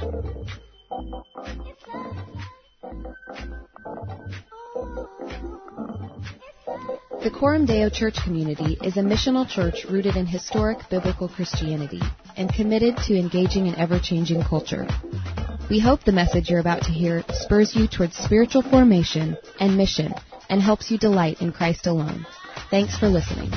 The Coram Deo Church community is a missional church rooted in historic biblical Christianity and committed to engaging in ever-changing culture. We hope the message you're about to hear spurs you towards spiritual formation and mission and helps you delight in Christ alone. Thanks for listening.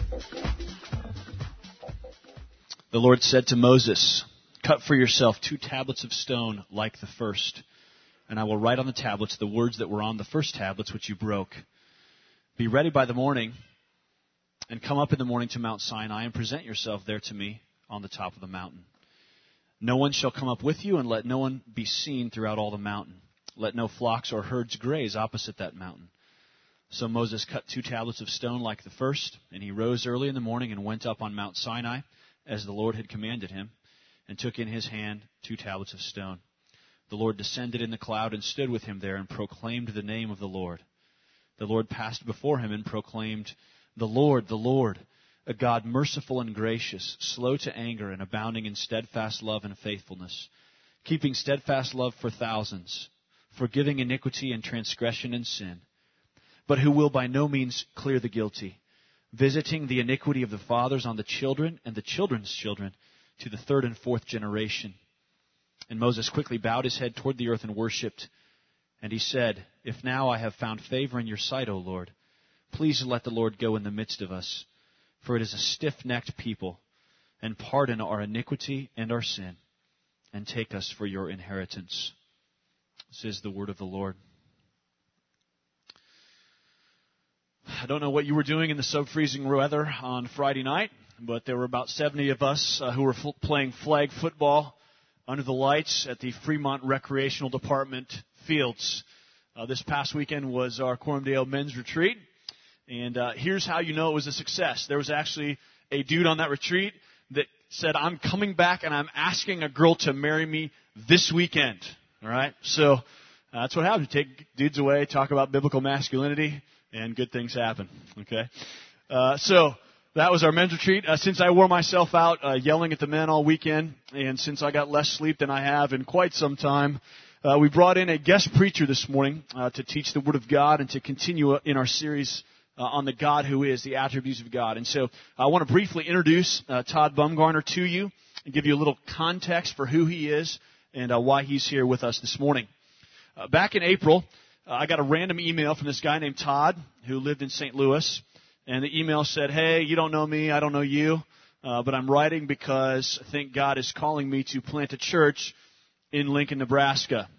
The Lord said to Moses, "Cut for yourself 2 tablets of stone like the first, and I will write on the tablets the words that were on the first tablets which you broke. Be ready by the morning, and come up in the morning to Mount Sinai, and present yourself there to me on the top of the mountain. No one shall come up with you, and let no one be seen throughout all the mountain. Let no flocks or herds graze opposite that mountain." So Moses cut 2 tablets of stone like the first, and he rose early in the morning and went up on Mount Sinai, as the Lord had commanded him, and took in his hand 2 tablets of stone. The Lord descended in the cloud and stood with him there and proclaimed the name of the Lord. The Lord passed before him and proclaimed, the Lord, a God merciful and gracious, slow to anger and abounding in steadfast love and faithfulness, keeping steadfast love for thousands, forgiving iniquity and transgression and sin, but who will by no means clear the guilty, visiting the iniquity of the fathers on the children and the children's children to the 3rd and 4th generation. And Moses quickly bowed his head toward the earth and worshipped. And he said, "If now I have found favor in your sight, O Lord, please let the Lord go in the midst of us, for it is a stiff-necked people, and pardon our iniquity and our sin, and take us for your inheritance." This is the word of the Lord. I don't know what you were doing in the sub-freezing weather on Friday night, but there were about 70 of us who were playing flag football under the lights at the Fremont Recreational Department fields. This past weekend was our Coram Deo men's retreat, and here's how you know it was a success. There was actually a dude on that retreat that said, "I'm coming back and I'm asking a girl to marry me this weekend." All right, so that's what happens. You take dudes away, talk about biblical masculinity, and good things happen. Okay, so that was our men's retreat. Since I wore myself out yelling at the men all weekend, and since I got less sleep than I have in quite some time, we brought in a guest preacher this morning to teach the Word of God and to continue in our series on the God who is, the attributes of God. And so I want to briefly introduce Todd Bumgarner to you and give you a little context for who he is and why he's here with us this morning. Back in April, I got a random email from this guy named Todd who lived in St. Louis. And the email said, "Hey, you don't know me, I don't know you, but I'm writing because I think God is calling me to plant a church in Lincoln, Nebraska."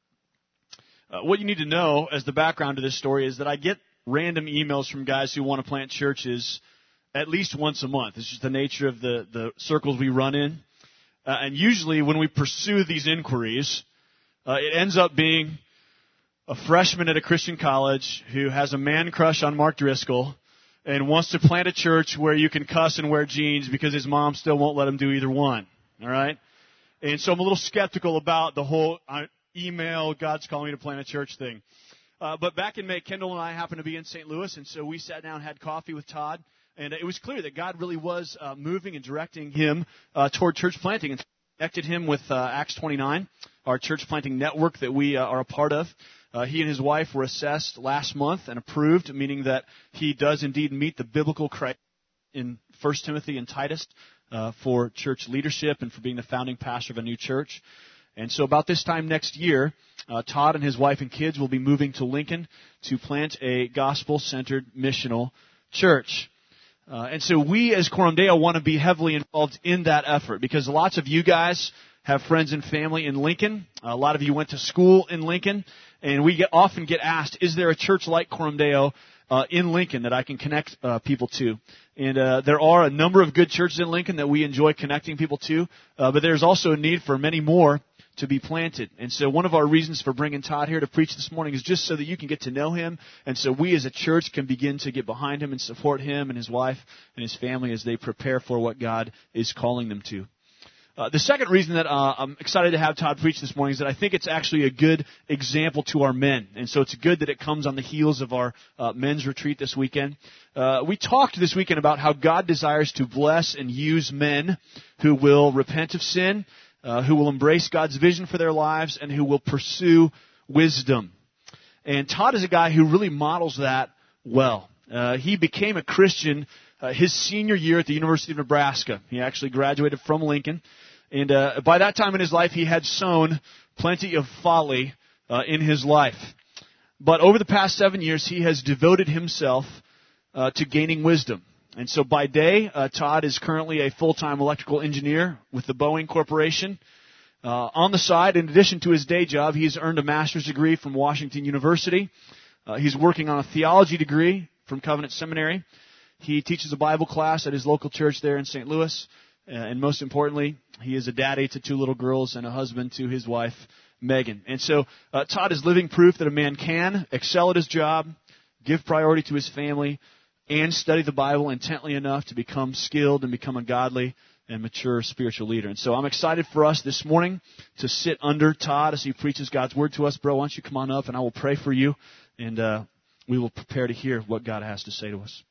What you need to know as the background to this story is that I get random emails from guys who want to plant churches at least once a month. It's just the nature of the circles we run in. And usually when we pursue these inquiries, it ends up being a freshman at a Christian college who has a man crush on Mark Driscoll and wants to plant a church where you can cuss and wear jeans because his mom still won't let him do either one. All right? And so I'm a little skeptical about the whole email, "God's calling me to plant a church" thing. But back in May, Kendall and I happened to be in St. Louis, and so we sat down and had coffee with Todd. And it was clear that God really was moving and directing him toward church planting. And connected him with Acts 29, our church planting network that we are a part of. He and his wife were assessed last month and approved, meaning that he does indeed meet the biblical criteria in 1 Timothy and Titus for church leadership and for being the founding pastor of a new church. And so about this time next year, Todd and his wife and kids will be moving to Lincoln to plant a gospel-centered missional church. And so we as Coram Deo want to be heavily involved in that effort because lots of you guys have friends and family in Lincoln. A lot of you went to school in Lincoln. And we often get asked, is there a church like Coram Deo in Lincoln that I can connect people to? And there are a number of good churches in Lincoln that we enjoy connecting people to, but there's also a need for many more to be planted. And so one of our reasons for bringing Todd here to preach this morning is just so that you can get to know him, and so we as a church can begin to get behind him and support him and his wife and his family as they prepare for what God is calling them to. The second reason that I'm excited to have Todd preach this morning is that I think it's actually a good example to our men. And so it's good that it comes on the heels of our men's retreat this weekend. We talked this weekend about how God desires to bless and use men who will repent of sin, who will embrace God's vision for their lives, and who will pursue wisdom. And Todd is a guy who really models that well. He became a Christian his senior year at the University of Nebraska. He actually graduated from Lincoln. And by that time in his life, he had sown plenty of folly in his life. But over the past 7 years, he has devoted himself to gaining wisdom. And so by day, Todd is currently a full-time electrical engineer with the Boeing Corporation. On the side, in addition to his day job, he's earned a master's degree from Washington University. He's working on a theology degree from Covenant Seminary. He teaches a Bible class at his local church there in St. Louis. And most importantly, he is a daddy to 2 little girls and a husband to his wife, Megan. And so Todd is living proof that a man can excel at his job, give priority to his family, and study the Bible intently enough to become skilled and become a godly and mature spiritual leader. And so I'm excited for us this morning to sit under Todd as he preaches God's Word to us. Bro, why don't you come on up and I will pray for you, and we will prepare to hear what God has to say to us.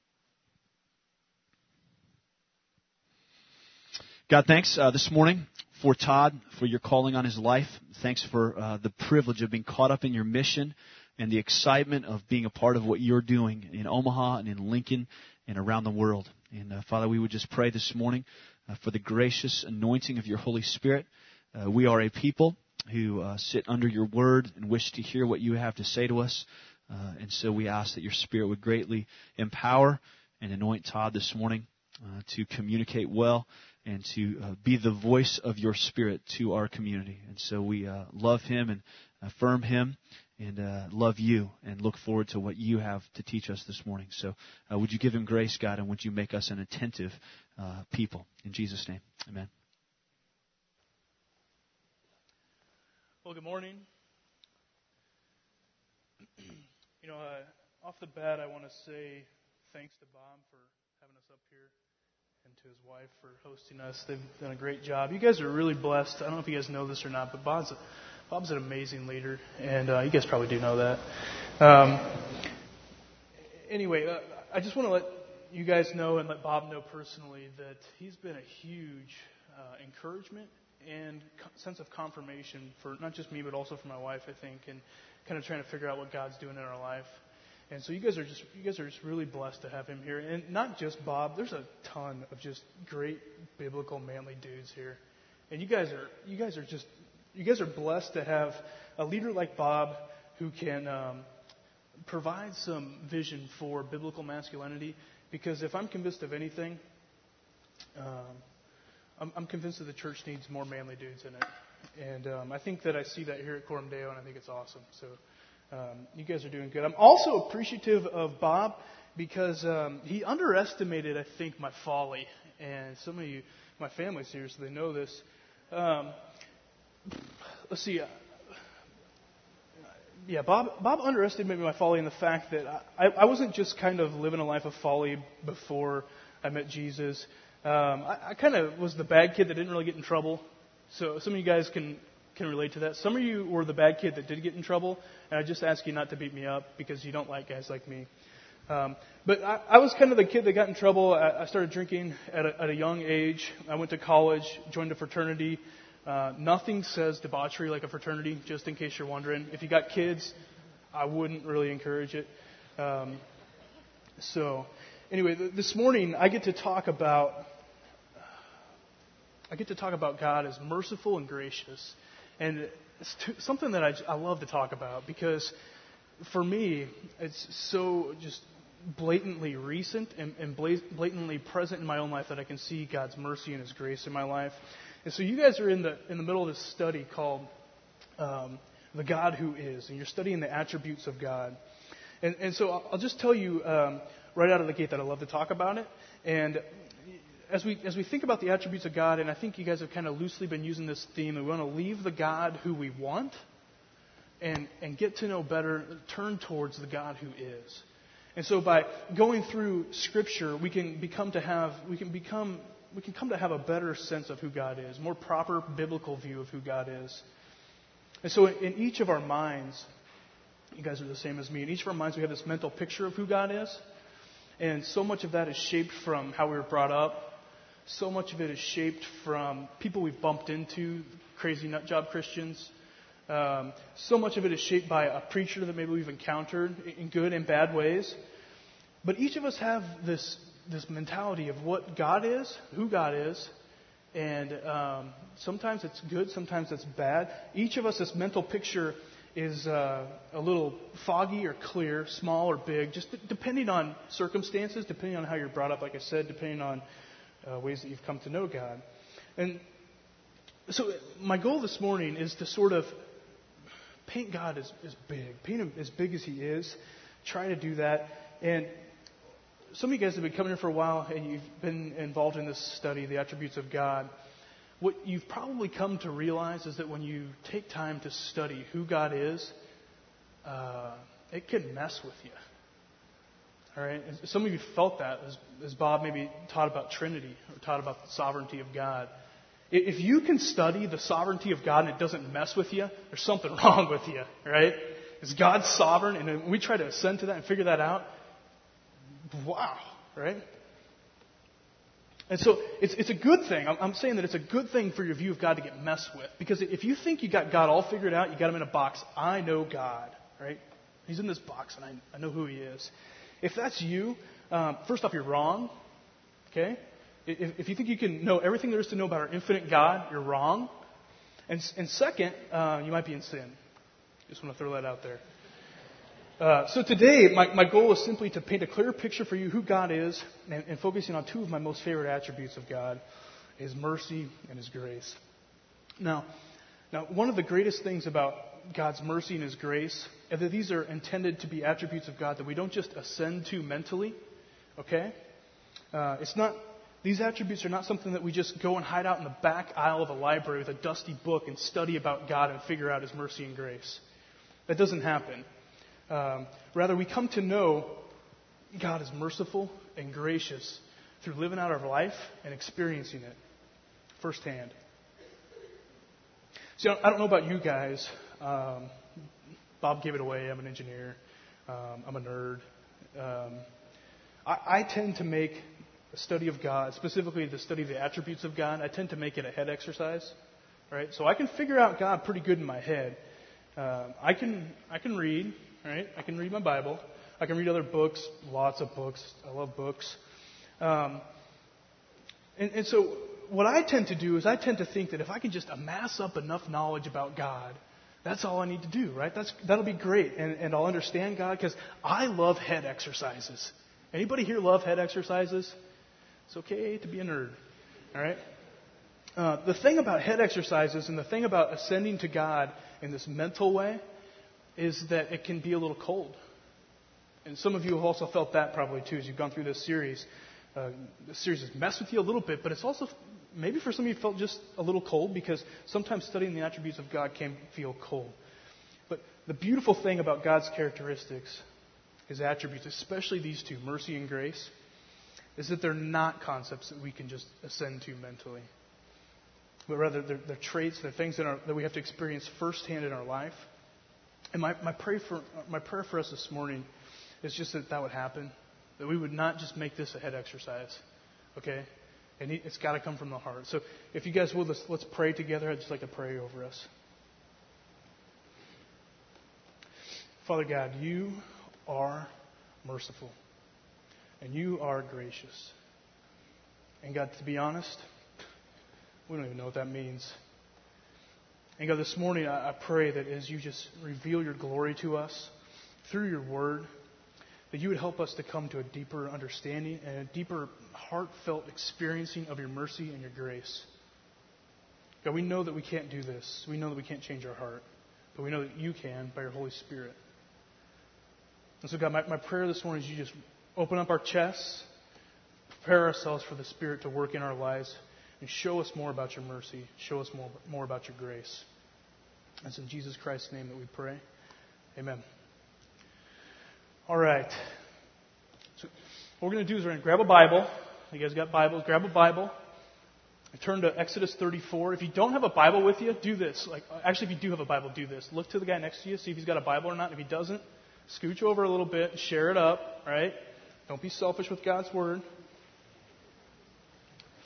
God, thanks this morning for Todd, for your calling on his life. Thanks for the privilege of being caught up in your mission and the excitement of being a part of what you're doing in Omaha and in Lincoln and around the world. And Father, we would just pray this morning for the gracious anointing of your Holy Spirit. We are a people who sit under your word and wish to hear what you have to say to us. And so we ask that your Spirit would greatly empower and anoint Todd this morning to communicate well and to be the voice of your Spirit to our community. And so we love him and affirm him and love you and look forward to what you have to teach us this morning. So would you give him grace, God, and would you make us an attentive people? In Jesus' name, amen. Well, good morning. Off the bat, I want to say thanks to Bob for having us up here, and to his wife for hosting us. They've done a great job. You guys are really blessed. I don't know if you guys know this or not, but Bob's an amazing leader, and you guys probably do know that. Anyway, I just want to let you guys know and let Bob know personally that he's been a huge encouragement and sense of confirmation for not just me, but also for my wife, I think, and kind of trying to figure out what God's doing in our life. And so you guys are just really blessed to have him here. And not just Bob, there's a ton of just great biblical manly dudes here. And you guys are blessed to have a leader like Bob who can provide some vision for biblical masculinity. Because if I'm convinced of anything, I'm convinced that the church needs more manly dudes in it. And I think that I see that here at Coram Deo, and I think it's awesome. So you guys are doing good. I'm also appreciative of Bob because he underestimated, I think, my folly. And some of you, my family's here, so they know this. Let's see. Bob underestimated my folly in the fact that I wasn't just kind of living a life of folly before I met Jesus. I kind of was the bad kid that didn't really get in trouble. So some of you guys can relate to that. Some of you were the bad kid that did get in trouble, and I just ask you not to beat me up because you don't like guys like me. But I was kind of the kid that got in trouble. I started drinking at a young age. I went to college, joined a fraternity. Nothing says debauchery like a fraternity, just in case you're wondering. If you got kids, I wouldn't really encourage it. So anyway, this morning I get to talk about God as merciful and gracious. And it's something that I love to talk about because for me, it's so just blatantly recent and blatantly present in my own life that I can see God's mercy and His grace in my life. And so you guys are in the middle of this study called The God Who Is, and you're studying the attributes of God. And so I'll just tell you right out of the gate that I love to talk about it. And as we think about the attributes of God, and I think you guys have kind of loosely been using this theme, we want to leave the God who we want and get to know better, turn towards the God who is. And so by going through Scripture, we can come to have a better sense of who God is, more proper biblical view of who God is. And so in each of our minds, you guys are the same as me, in each of our minds we have this mental picture of who God is. And so much of that is shaped from how we were brought up. So much of it is shaped from people we've bumped into, crazy nutjob Christians. So much of it is shaped by a preacher that maybe we've encountered in good and bad ways. But each of us have this mentality of what God is, who God is, and sometimes it's good, sometimes it's bad. Each of us, this mental picture is a little foggy or clear, small or big, just depending on circumstances, depending on how you're brought up, like I said, depending on ways that you've come to know God. And so my goal this morning is to sort of paint God as big, paint Him as big as He is, try to do that. And some of you guys have been coming here for a while and you've been involved in this study, the attributes of God. What you've probably come to realize is that when you take time to study who God is, it can mess with you. All right? And some of you felt that as Bob maybe taught about Trinity or taught about the sovereignty of God. If you can study the sovereignty of God and it doesn't mess with you, there's something wrong with you, right? Is God sovereign? And when we try to ascend to that and figure that out, wow, right? And so it's a good thing. I'm saying that it's a good thing for your view of God to get messed with. Because if you think you got God all figured out, you got Him in a box, I know God, right? He's in this box and I know who He is. If that's you, first off, you're wrong, okay? If you think you can know everything there is to know about our infinite God, you're wrong. And second, you might be in sin. Just want to throw that out there. So today, my goal is simply to paint a clear picture for you who God is, and focusing on two of my most favorite attributes of God, His mercy and His grace. Now, one of the greatest things about God's mercy and His grace is that these are intended to be attributes of God that we don't just ascend to mentally, okay? These attributes are not something that we just go and hide out in the back aisle of a library with a dusty book and study about God and figure out His mercy and grace. That doesn't happen. Rather, we come to know God is merciful and gracious through living out our life and experiencing it firsthand. See, I don't know about you guys. Bob gave it away. I'm an engineer. I'm a nerd. I tend to make a study of God, specifically the study of the attributes of God, I tend to make it a head exercise. Right? So I can figure out God pretty good in my head. I can read. Right? I can read my Bible. I can read other books, lots of books. I love books. And so what I tend to do is I tend to think that if I can just amass up enough knowledge about God, that's all I need to do, right? That'll be great. And I'll understand God because I love head exercises. Anybody here love head exercises? It's okay to be a nerd. All right? The thing about head exercises and the thing about ascending to God in this mental way is that it can be a little cold. And some of you have also felt that probably too as you've gone through this series. This series has messed with you a little bit, but it's also, maybe for some of you, felt just a little cold because sometimes studying the attributes of God can feel cold. But the beautiful thing about God's characteristics, His attributes, especially these two, mercy and grace, is that they're not concepts that we can just ascend to mentally. But rather, they're traits, they're things that we have to experience firsthand in our life. And my prayer for us this morning is just that would happen. That we would not just make this a head exercise. Okay? And it's got to come from the heart. So if you guys will, let's pray together. I'd just like to pray over us. Father God, You are merciful. And You are gracious. And God, to be honest, we don't even know what that means. And God, this morning I pray that as You just reveal Your glory to us through Your word, that You would help us to come to a deeper understanding and a deeper heartfelt experiencing of Your mercy and Your grace. God, we know that we can't do this. We know that we can't change our heart. But we know that You can by Your Holy Spirit. And so God, my prayer this morning is You just open up our chests, prepare ourselves for the Spirit to work in our lives, and show us more about Your mercy. Show us more about Your grace. It's in Jesus Christ's name that we pray. Amen. All right. So what we're going to do is we're going to grab a Bible. You guys got Bibles? Grab a Bible. Turn to Exodus 34. If you don't have a Bible with you, do this. Actually, if you do have a Bible, do this. Look to the guy next to you, see if he's got a Bible or not. If he doesn't, scooch over a little bit and share it up. Right? Don't be selfish with God's Word.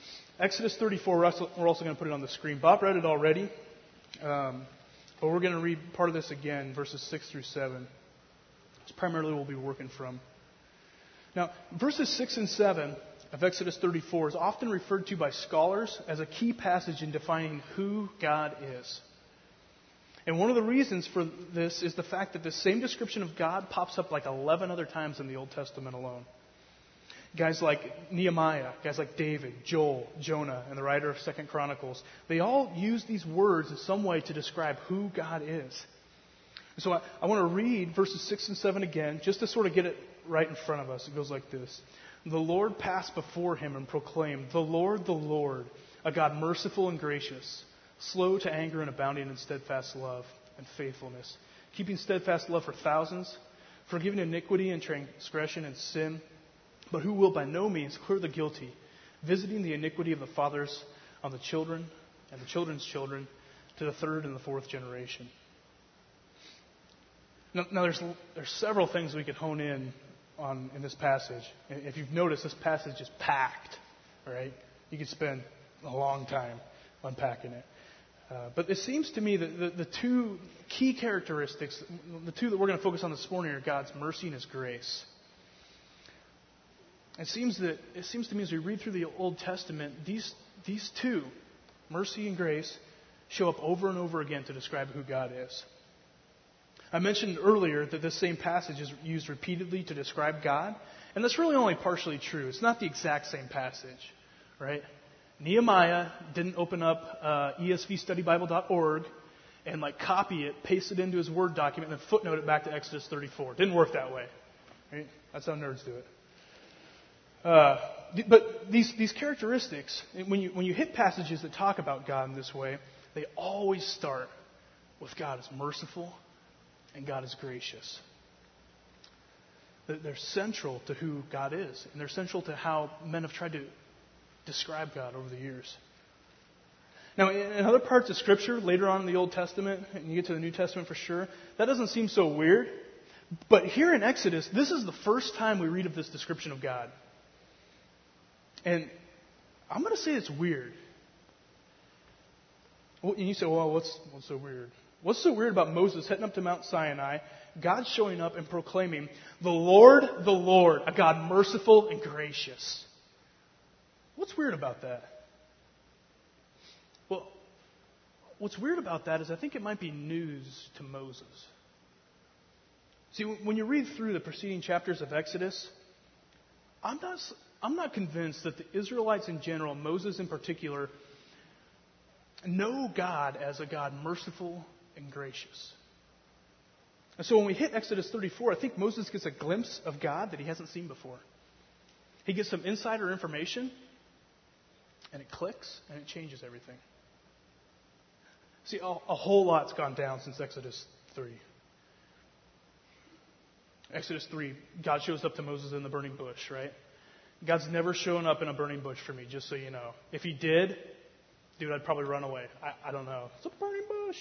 Exodus 34, we're also going to put it on the screen. Bob read it already, but we're going to read part of this again, verses 6 through 7. It's primarily what we'll be working from. Now, verses 6 and 7 of Exodus 34 is often referred to by scholars as a key passage in defining who God is. And one of the reasons for this is the fact that the same description of God pops up like 11 other times in the Old Testament alone. Guys like Nehemiah, guys like David, Joel, Jonah, and the writer of 2 Chronicles, they all use these words in some way to describe who God is. So I want to read verses 6 and 7 again, just to sort of get it right in front of us. It goes like this. The Lord passed before him and proclaimed, the Lord, a God merciful and gracious, slow to anger and abounding in steadfast love and faithfulness, keeping steadfast love for thousands, forgiving iniquity and transgression and sin, but who will by no means clear the guilty, visiting the iniquity of the fathers on the children and the children's children to the third and the fourth generation. Now there's several things we could hone in on in this passage. And if you've noticed, this passage is packed, right? You could spend a long time unpacking it. But it seems to me that the two key characteristics, the two that we're going to focus on this morning, are God's mercy and His grace. It seems to me as we read through the Old Testament, these two, mercy and grace, show up over and over again to describe who God is. I mentioned earlier that this same passage is used repeatedly to describe God, and that's really only partially true. It's not the exact same passage, right? Nehemiah didn't open up ESVstudybible.org and copy it, paste it into his Word document, and then footnote it back to Exodus 34. It didn't work that way. Right? That's how nerds do it. But these characteristics, when you hit passages that talk about God in this way, they always start with God is merciful and God is gracious. They're central to who God is, and they're central to how men have tried to describe God over the years. Now, in other parts of Scripture, later on in the Old Testament, and you get to the New Testament for sure, that doesn't seem so weird. But here in Exodus, this is the first time we read of this description of God. And I'm going to say it's weird. And you say, well, what's so weird? What's so weird about Moses heading up to Mount Sinai, God showing up and proclaiming, the Lord, a God merciful and gracious? What's weird about that? Well, what's weird about that is I think it might be news to Moses. See, when you read through the preceding chapters of Exodus, I'm not convinced that the Israelites in general, Moses in particular, know God as a God merciful and gracious. And so when we hit Exodus 34, I think Moses gets a glimpse of God that he hasn't seen before. He gets some insider information, and it clicks, and it changes everything. See, a whole lot's gone down since Exodus 3. Exodus 3, God shows up to Moses in the burning bush, right? God's never shown up in a burning bush for me, just so you know. If He did, dude, I'd probably run away. I don't know. It's a burning bush.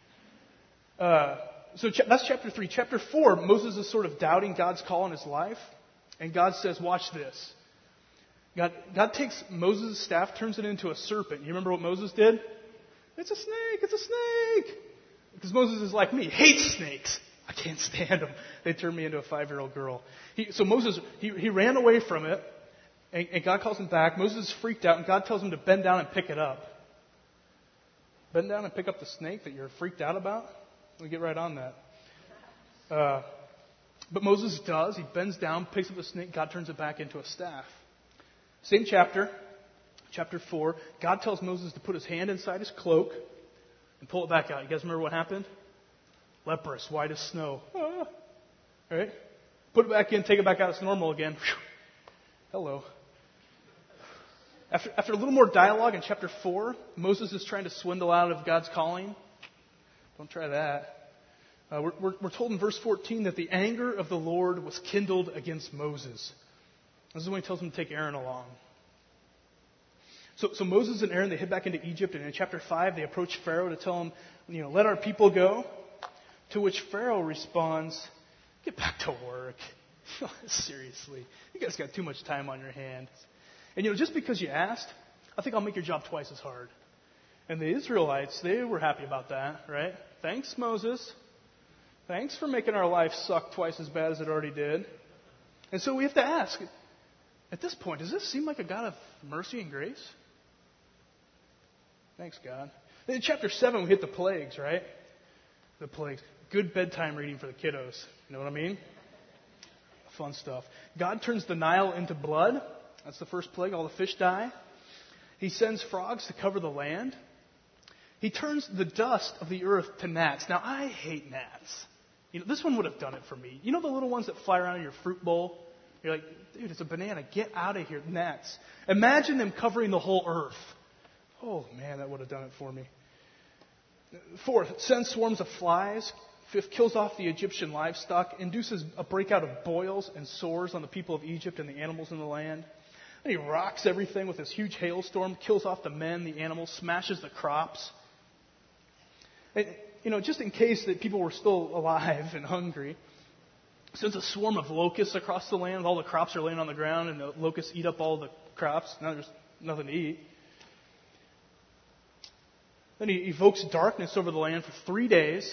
So that's chapter 3. Chapter 4, Moses is sort of doubting God's call in his life. And God says, watch this. God takes Moses' staff, turns it into a serpent. You remember what Moses did? It's a snake. It's a snake. Because Moses is like me, hates snakes. I can't stand them. They turned me into a 5-year-old girl. So Moses, he ran away from it. And God calls him back. Moses is freaked out. And God tells him to bend down and pick it up. Bend down and pick up the snake that you're freaked out about? Let me get right on that. But Moses does. He bends down, picks up the snake. God turns it back into a staff. Same chapter, chapter 4. God tells Moses to put his hand inside his cloak and pull it back out. You guys remember what happened? Leprous, white as snow. All right? Put it back in, take it back out. It's normal again. Whew. Hello. After a little more dialogue in chapter 4, Moses is trying to swindle out of God's calling. Don't try that. We're told in verse 14 that the anger of the Lord was kindled against Moses. This is when He tells him to take Aaron along. So Moses and Aaron, they head back into Egypt, and in chapter 5, they approach Pharaoh to tell him, let our people go. To which Pharaoh responds, get back to work. Seriously, you guys got too much time on your hands. And just because you asked, I think I'll make your job twice as hard. And the Israelites, they were happy about that, right? Thanks, Moses. Thanks for making our life suck twice as bad as it already did. And so we have to ask, at this point, does this seem like a God of mercy and grace? Thanks, God. In chapter 7, we hit the plagues, right? The plagues. Good bedtime reading for the kiddos. You know what I mean? Fun stuff. God turns the Nile into blood. That's the first plague. All the fish die. He sends frogs to cover the land. He turns the dust of the earth to gnats. Now, I hate gnats. This one would have done it for me. You know the little ones that fly around in your fruit bowl? You're like, dude, it's a banana. Get out of here. Gnats. Imagine them covering the whole earth. Oh, man, that would have done it for me. Fourth, sends swarms of flies. Fifth, kills off the Egyptian livestock. Induces a breakout of boils and sores on the people of Egypt and the animals in the land. Then he rocks everything with this huge hailstorm. Kills off the men, the animals. Smashes the crops. And, just in case that people were still alive and hungry, sends a swarm of locusts across the land. All the crops are laying on the ground, and the locusts eat up all the crops. Now there's nothing to eat. Then he evokes darkness over the land for 3 days.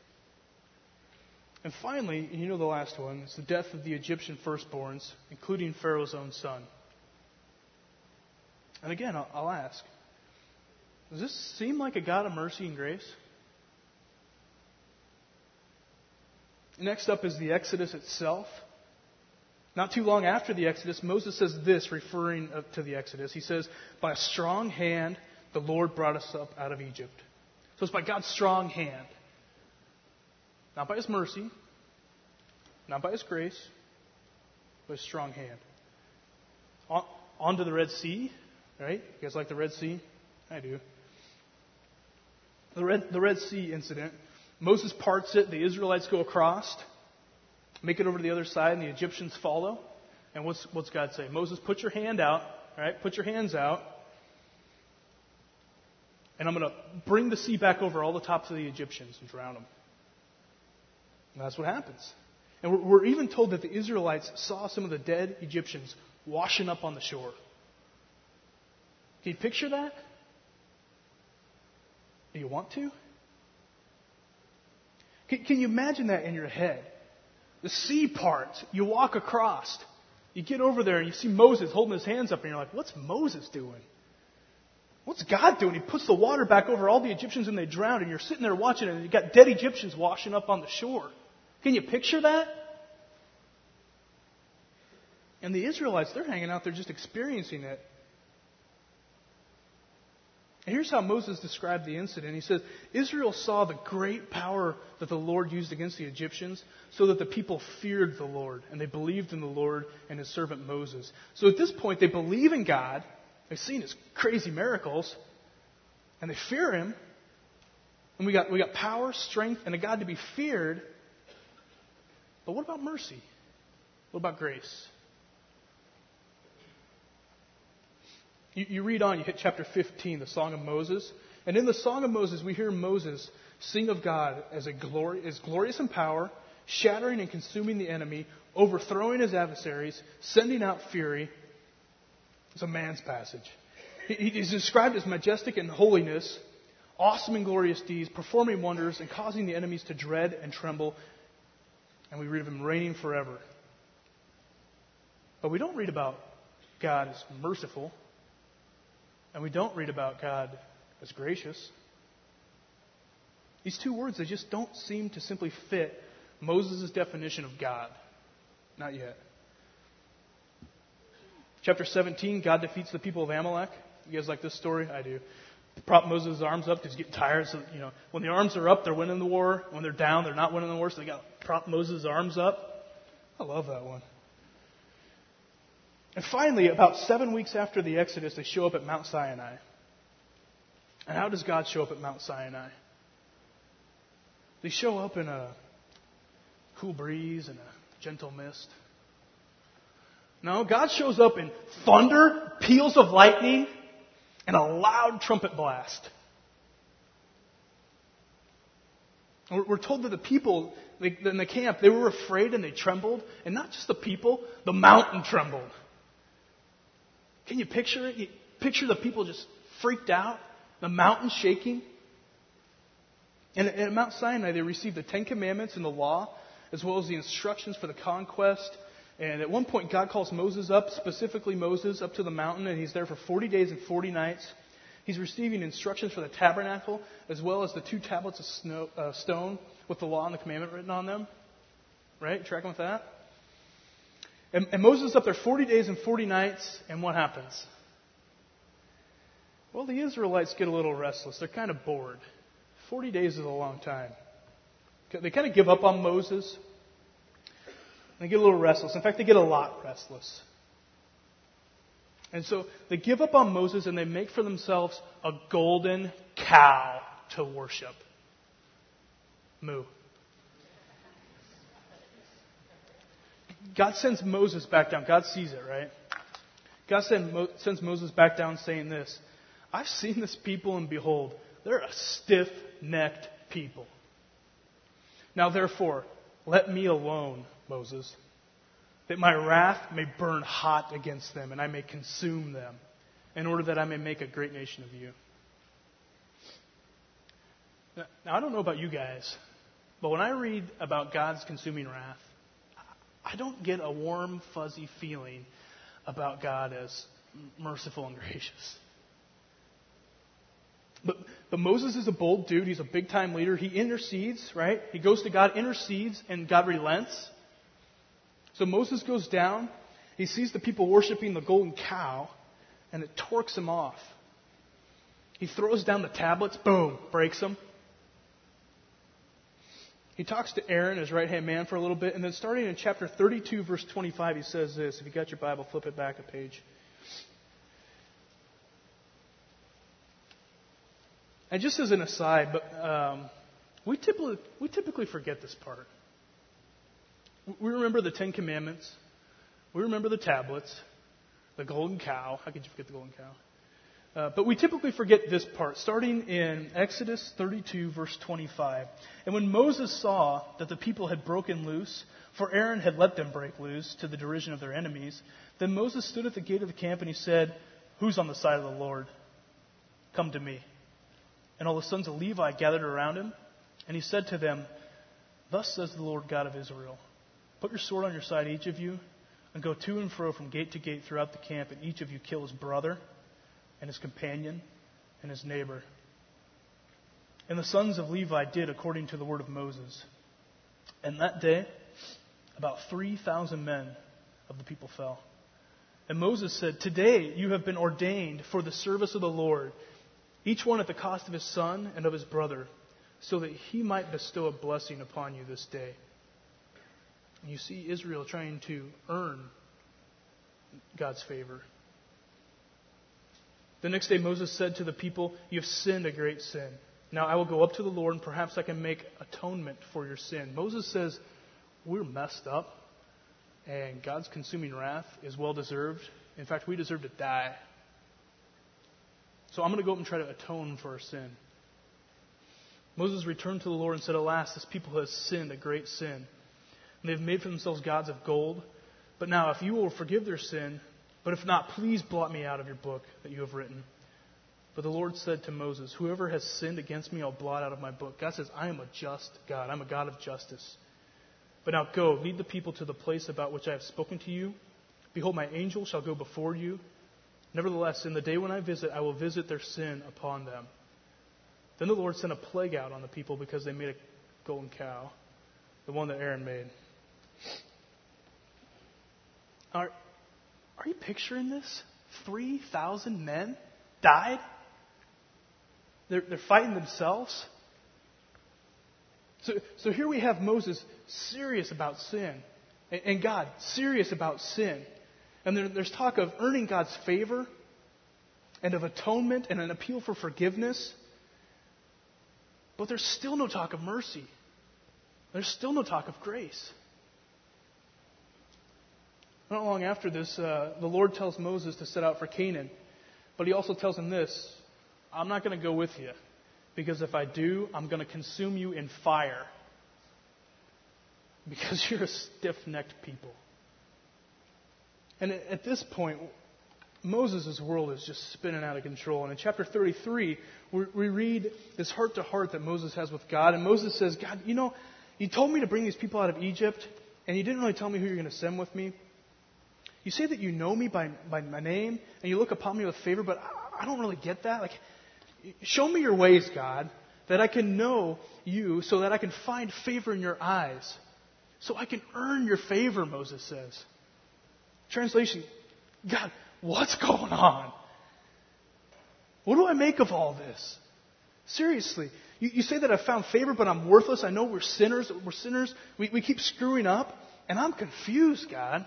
And finally, the last one, it's the death of the Egyptian firstborns, including Pharaoh's own son. And again, I'll ask, does this seem like a God of mercy and grace? Next up is the Exodus itself. Not too long after the Exodus, Moses says this, referring to the Exodus. He says, by a strong hand, the Lord brought us up out of Egypt. So it's by God's strong hand. Not by His mercy. Not by His grace. But His strong hand. On to the Red Sea. Right? You guys like the Red Sea? I do. The Red Sea incident. Moses parts it. The Israelites go across. Make it over to the other side. And the Egyptians follow. And what's God say? Moses, put your hand out. All right? Put your hands out. And I'm going to bring the sea back over all the tops of the Egyptians and drown them. And that's what happens. And we're even told that the Israelites saw some of the dead Egyptians washing up on the shore. Can you picture that? Do you want to? Can you imagine that in your head? The sea parts. You walk across. You get over there and you see Moses holding his hands up and you're like, what's Moses doing? What's God doing? He puts the water back over all the Egyptians and they drown, and you're sitting there watching it and you've got dead Egyptians washing up on the shore. Can you picture that? And the Israelites, they're hanging out there just experiencing it. And here's how Moses described the incident. He says, Israel saw the great power that the Lord used against the Egyptians so that the people feared the Lord, and they believed in the Lord and His servant Moses. So at this point, they believe in God. They've seen His crazy miracles, and they fear Him. And we got power, strength, and a God to be feared. But what about mercy? What about grace? You read on, you hit chapter 15, the Song of Moses. And in the Song of Moses, we hear Moses sing of God as glorious in power, shattering and consuming the enemy, overthrowing his adversaries, sending out fury. It's a man's passage. He's described as majestic in holiness, awesome in glorious deeds, performing wonders, and causing the enemies to dread and tremble. And we read of Him reigning forever. But we don't read about God as merciful. And we don't read about God as gracious. These two words, they just don't seem to simply fit Moses' definition of God. Not yet. Chapter 17, God defeats the people of Amalek. You guys like this story? I do. Prop Moses' arms up because he's getting tired. So, when the arms are up, they're winning the war. When they're down, they're not winning the war. So they got to prop Moses' arms up. I love that one. And finally, about 7 weeks after the Exodus, they show up at Mount Sinai. And how does God show up at Mount Sinai? They show up in a cool breeze and a gentle mist. No, God shows up in thunder, peals of lightning, and a loud trumpet blast. We're told that the people in the camp, they were afraid and they trembled. And not just the people, the mountain trembled. Can you picture it? picture the people just freaked out, the mountain shaking. And at Mount Sinai, they received the Ten Commandments and the law, as well as the instructions for the conquest. And at one point, God calls Moses up, specifically Moses, up to the mountain, and he's there for 40 days and 40 nights. He's receiving instructions for the tabernacle, as well as the 2 tablets of stone with the law and the commandment written on them. Right? Tracking with that? And Moses is up there 40 days and 40 nights, and what happens? Well, the Israelites get a little restless. They're kind of bored. 40 days is a long time. They kind of give up on Moses. They get a little restless. In fact, they get a lot restless. And so they give up on Moses and they make for themselves a golden cow to worship. Moo. God sends Moses back down. God sees it, right? God sends Moses back down saying this: I've seen this people, and behold, they're a stiff-necked people. Now therefore, let me alone, Moses, that my wrath may burn hot against them, and I may consume them, in order that I may make a great nation of you. Now, I don't know about you guys, but when I read about God's consuming wrath, I don't get a warm, fuzzy feeling about God as merciful and gracious. But Moses is a bold dude. He's a big-time leader. He intercedes, right? He goes to God, intercedes, and God relents. So Moses goes down. He sees the people worshiping the golden cow, and it torques him off. He throws down the tablets. Boom, breaks them. He talks to Aaron, his right-hand man, for a little bit. And then starting in chapter 32, verse 25, he says this. If you got your Bible, flip it back a page. And just as an aside, but we typically forget this part. We remember the Ten Commandments. We remember the tablets, the golden cow. How could you forget the golden cow? But we typically forget this part, starting in Exodus 32, verse 25. And when Moses saw that the people had broken loose, for Aaron had let them break loose to the derision of their enemies, then Moses stood at the gate of the camp and he said, "Who's on the side of the Lord? Come to me." And all the sons of Levi gathered around him, and he said to them, "Thus says the Lord God of Israel, put your sword on your side, each of you, and go to and fro from gate to gate throughout the camp, and each of you kill his brother and his companion and his neighbor." And the sons of Levi did according to the word of Moses. And that day, about 3,000 men of the people fell. And Moses said, "Today you have been ordained for the service of the Lord, each one at the cost of his son and of his brother, so that he might bestow a blessing upon you this day." And you see Israel trying to earn God's favor. The next day Moses said to the people, "You have sinned a great sin. Now I will go up to the Lord, and perhaps I can make atonement for your sin." Moses says, we're messed up, and God's consuming wrath is well deserved. In fact, we deserve to die. So I'm going to go up and try to atone for our sin. Moses returned to the Lord and said, "Alas, this people has sinned a great sin. And they've made for themselves gods of gold. But now, if you will forgive their sin, but if not, please blot me out of your book that you have written." But the Lord said to Moses, "Whoever has sinned against me, I'll blot out of my book." God says, I am a just God. I'm a God of justice. "But now go, lead the people to the place about which I have spoken to you. Behold, my angel shall go before you. Nevertheless, in the day when I visit, I will visit their sin upon them." Then the Lord sent a plague out on the people because they made a golden cow, the one that Aaron made. Are you picturing this? 3,000 men died? They're fighting themselves? So here we have Moses serious about sin, and God serious about sin. And there's talk of earning God's favor and of atonement and an appeal for forgiveness. But there's still no talk of mercy. There's still no talk of grace. Not long after this, the Lord tells Moses to set out for Canaan. But he also tells him this: "I'm not going to go with you, because if I do, I'm going to consume you in fire, because you're a stiff-necked people." And at this point, Moses' world is just spinning out of control. And in chapter 33, we read this heart-to-heart that Moses has with God. And Moses says, God, you told me to bring these people out of Egypt, and you didn't really tell me who you're going to send with me. You say that you know me by my name, and you look upon me with favor, but I don't really get that. Like, show me your ways, God, that I can know you so that I can find favor in your eyes. So I can earn your favor, Moses says. Translation, God, what's going on? What do I make of all this? Seriously, you say that I found favor, but I'm worthless. I know we're sinners. We keep screwing up, and I'm confused, God.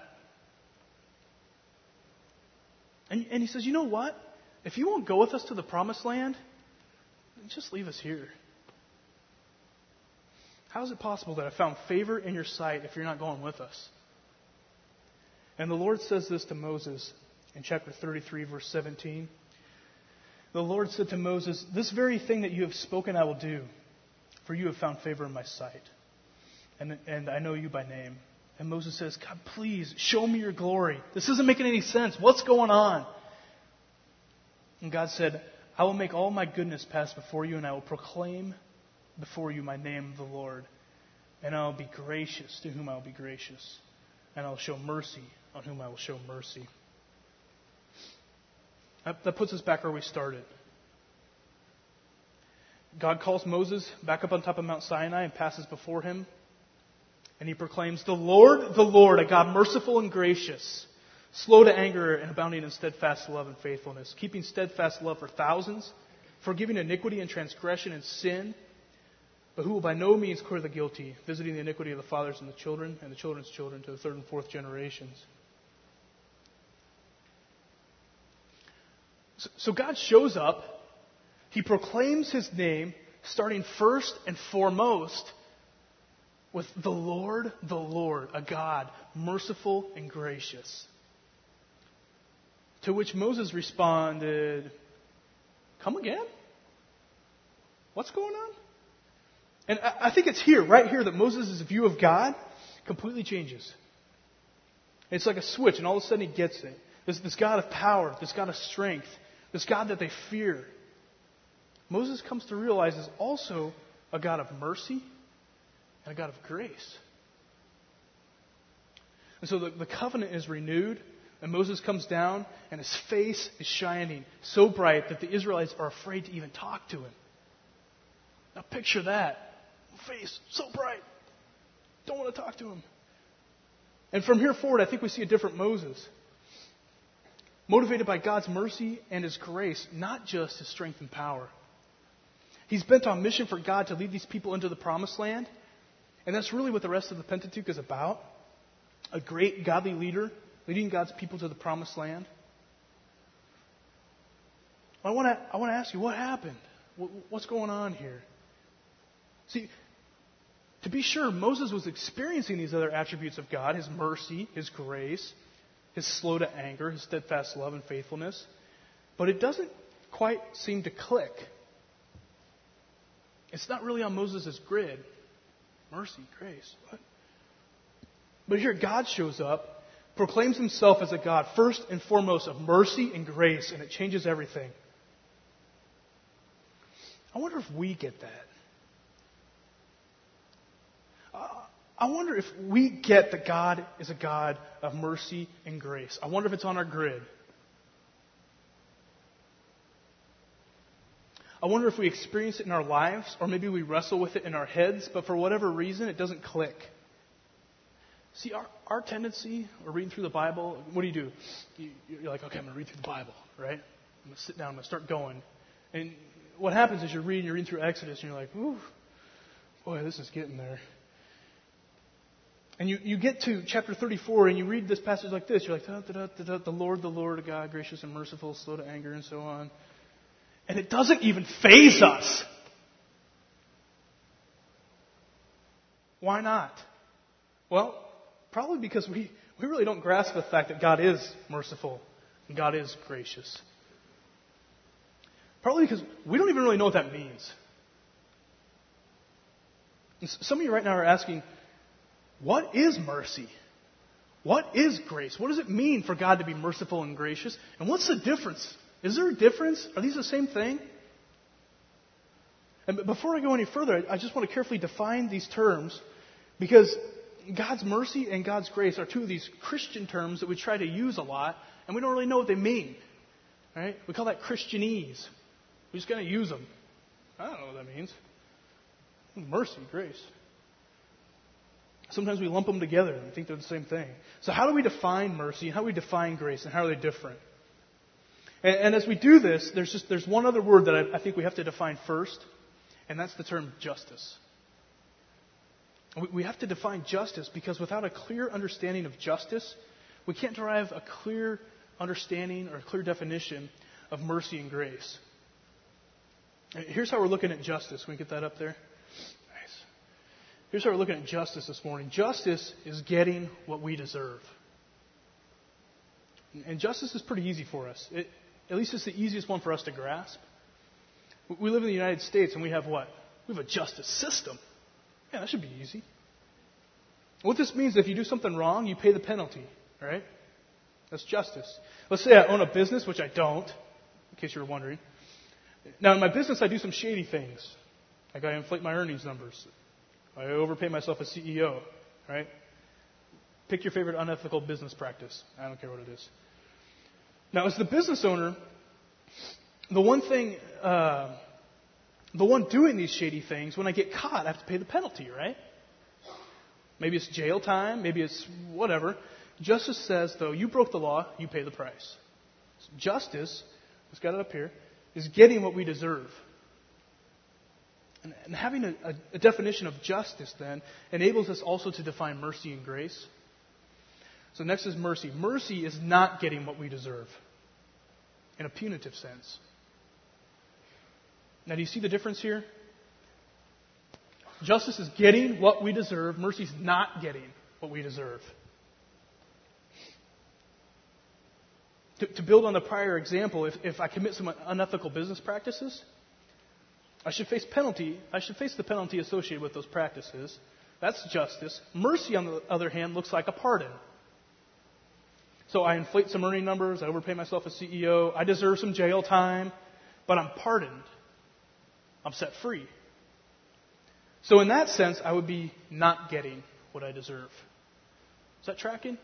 And he says, you know what? If you won't go with us to the promised land, just leave us here. How is it possible that I found favor in your sight if you're not going with us? And the Lord says this to Moses in chapter 33, verse 17. The Lord said to Moses, this very thing that you have spoken I will do, for you have found favor in my sight. And I know you by name. And Moses says, God, please show me your glory. This isn't making any sense. What's going on? And God said, I will make all my goodness pass before you, and I will proclaim before you my name, the Lord. And I will be gracious to whom I will be gracious. And I will show mercy on whom I will show mercy. That puts us back where we started. God calls Moses back up on top of Mount Sinai and passes before him. And he proclaims, the Lord, a God merciful and gracious, slow to anger and abounding in steadfast love and faithfulness, keeping steadfast love for thousands, forgiving iniquity and transgression and sin, but who will by no means clear the guilty, visiting the iniquity of the fathers and the children's children to the third and fourth generations. So God shows up. He proclaims his name, starting first and foremost with the Lord, a God merciful and gracious. To which Moses responded, come again? What's going on? And I think it's right here, that Moses' view of God completely changes. It's like a switch, and all of a sudden he gets it. This God of power, this God of strength, this God that they fear. Moses comes to realize is also a God of mercy and a God of grace. And so the covenant is renewed, and Moses comes down, and his face is shining so bright that the Israelites are afraid to even talk to him. Now picture that. Face so bright. Don't want to talk to him. And from here forward, I think we see a different Moses. Motivated by God's mercy and his grace, not just his strength and power. He's bent on mission for God to lead these people into the promised land. And that's really what the rest of the Pentateuch is about. A great godly leader leading God's people to the promised land. I want to ask you, what happened? What's going on here? See, to be sure, Moses was experiencing these other attributes of God, his mercy, his grace, his slow to anger, his steadfast love and faithfulness. But it doesn't quite seem to click. It's not really on Moses' grid. Mercy, grace, what? But here God shows up, proclaims himself as a God first and foremost of mercy and grace, and it changes everything. I wonder if we get that. I wonder if we get that God is a God of mercy and grace. I wonder if it's on our grid. I wonder if we experience it in our lives, or maybe we wrestle with it in our heads, but for whatever reason, it doesn't click. See, our tendency, we're reading through the Bible, what do? You're like, okay, I'm going to read through the Bible, right? I'm going to sit down, I'm going to start going. And what happens is you're reading through Exodus, and you're like, ooh, boy, this is getting there. And you get to chapter 34, and you read this passage like this. You're like, the Lord, a God, gracious and merciful, slow to anger, and so on. And it doesn't even faze us. Why not? Well, probably because we really don't grasp the fact that God is merciful and God is gracious. Probably because we don't even really know what that means. And some of you right now are asking, what is mercy? What is grace? What does it mean for God to be merciful and gracious? And what's the difference? Is there a difference? Are these the same thing? And before I go any further, I just want to carefully define these terms, because God's mercy and God's grace are two of these Christian terms that we try to use a lot, and we don't really know what they mean. Right? We call that Christianese. We just kind of use them. I don't know what that means. Mercy, grace. Sometimes we lump them together and we think they're the same thing. So how do we define mercy? How do we define grace? And how are they different? And as we do this, there's one other word that I think we have to define first, and that's the term justice. We have to define justice, because without a clear understanding of justice, we can't derive a clear understanding or a clear definition of mercy and grace. Here's how we're looking at justice. Can we get that up there? Nice. Here's how we're looking at justice this morning. Justice is getting what we deserve. And justice is pretty easy for us. At least it's the easiest one for us to grasp. We live in the United States, and we have what? We have a justice system. Yeah, that should be easy. What this means is if you do something wrong, you pay the penalty, right? That's justice. Let's say I own a business, which I don't, in case you were wondering. Now, in my business, I do some shady things. Like I inflate my earnings numbers. I overpay myself as CEO, right? Pick your favorite unethical business practice. I don't care what it is. Now, as the business owner, the one doing these shady things, when I get caught, I have to pay the penalty, right? Maybe it's jail time, maybe it's whatever. Justice says, though, you broke the law, you pay the price. Justice, let's get it up here, is getting what we deserve. And having a definition of justice, then, enables us also to define mercy and grace. So next is mercy. Mercy is not getting what we deserve in a punitive sense. Now, do you see the difference here? Justice is getting what we deserve. Mercy is not getting what we deserve. To build on the prior example, if I commit some unethical business practices, I should face penalty. I should face the penalty associated with those practices. That's justice. Mercy, on the other hand, looks like a pardon. So I inflate some earning numbers. I overpay myself as CEO. I deserve some jail time, but I'm pardoned. I'm set free. So in that sense, I would be not getting what I deserve. Is that tracking?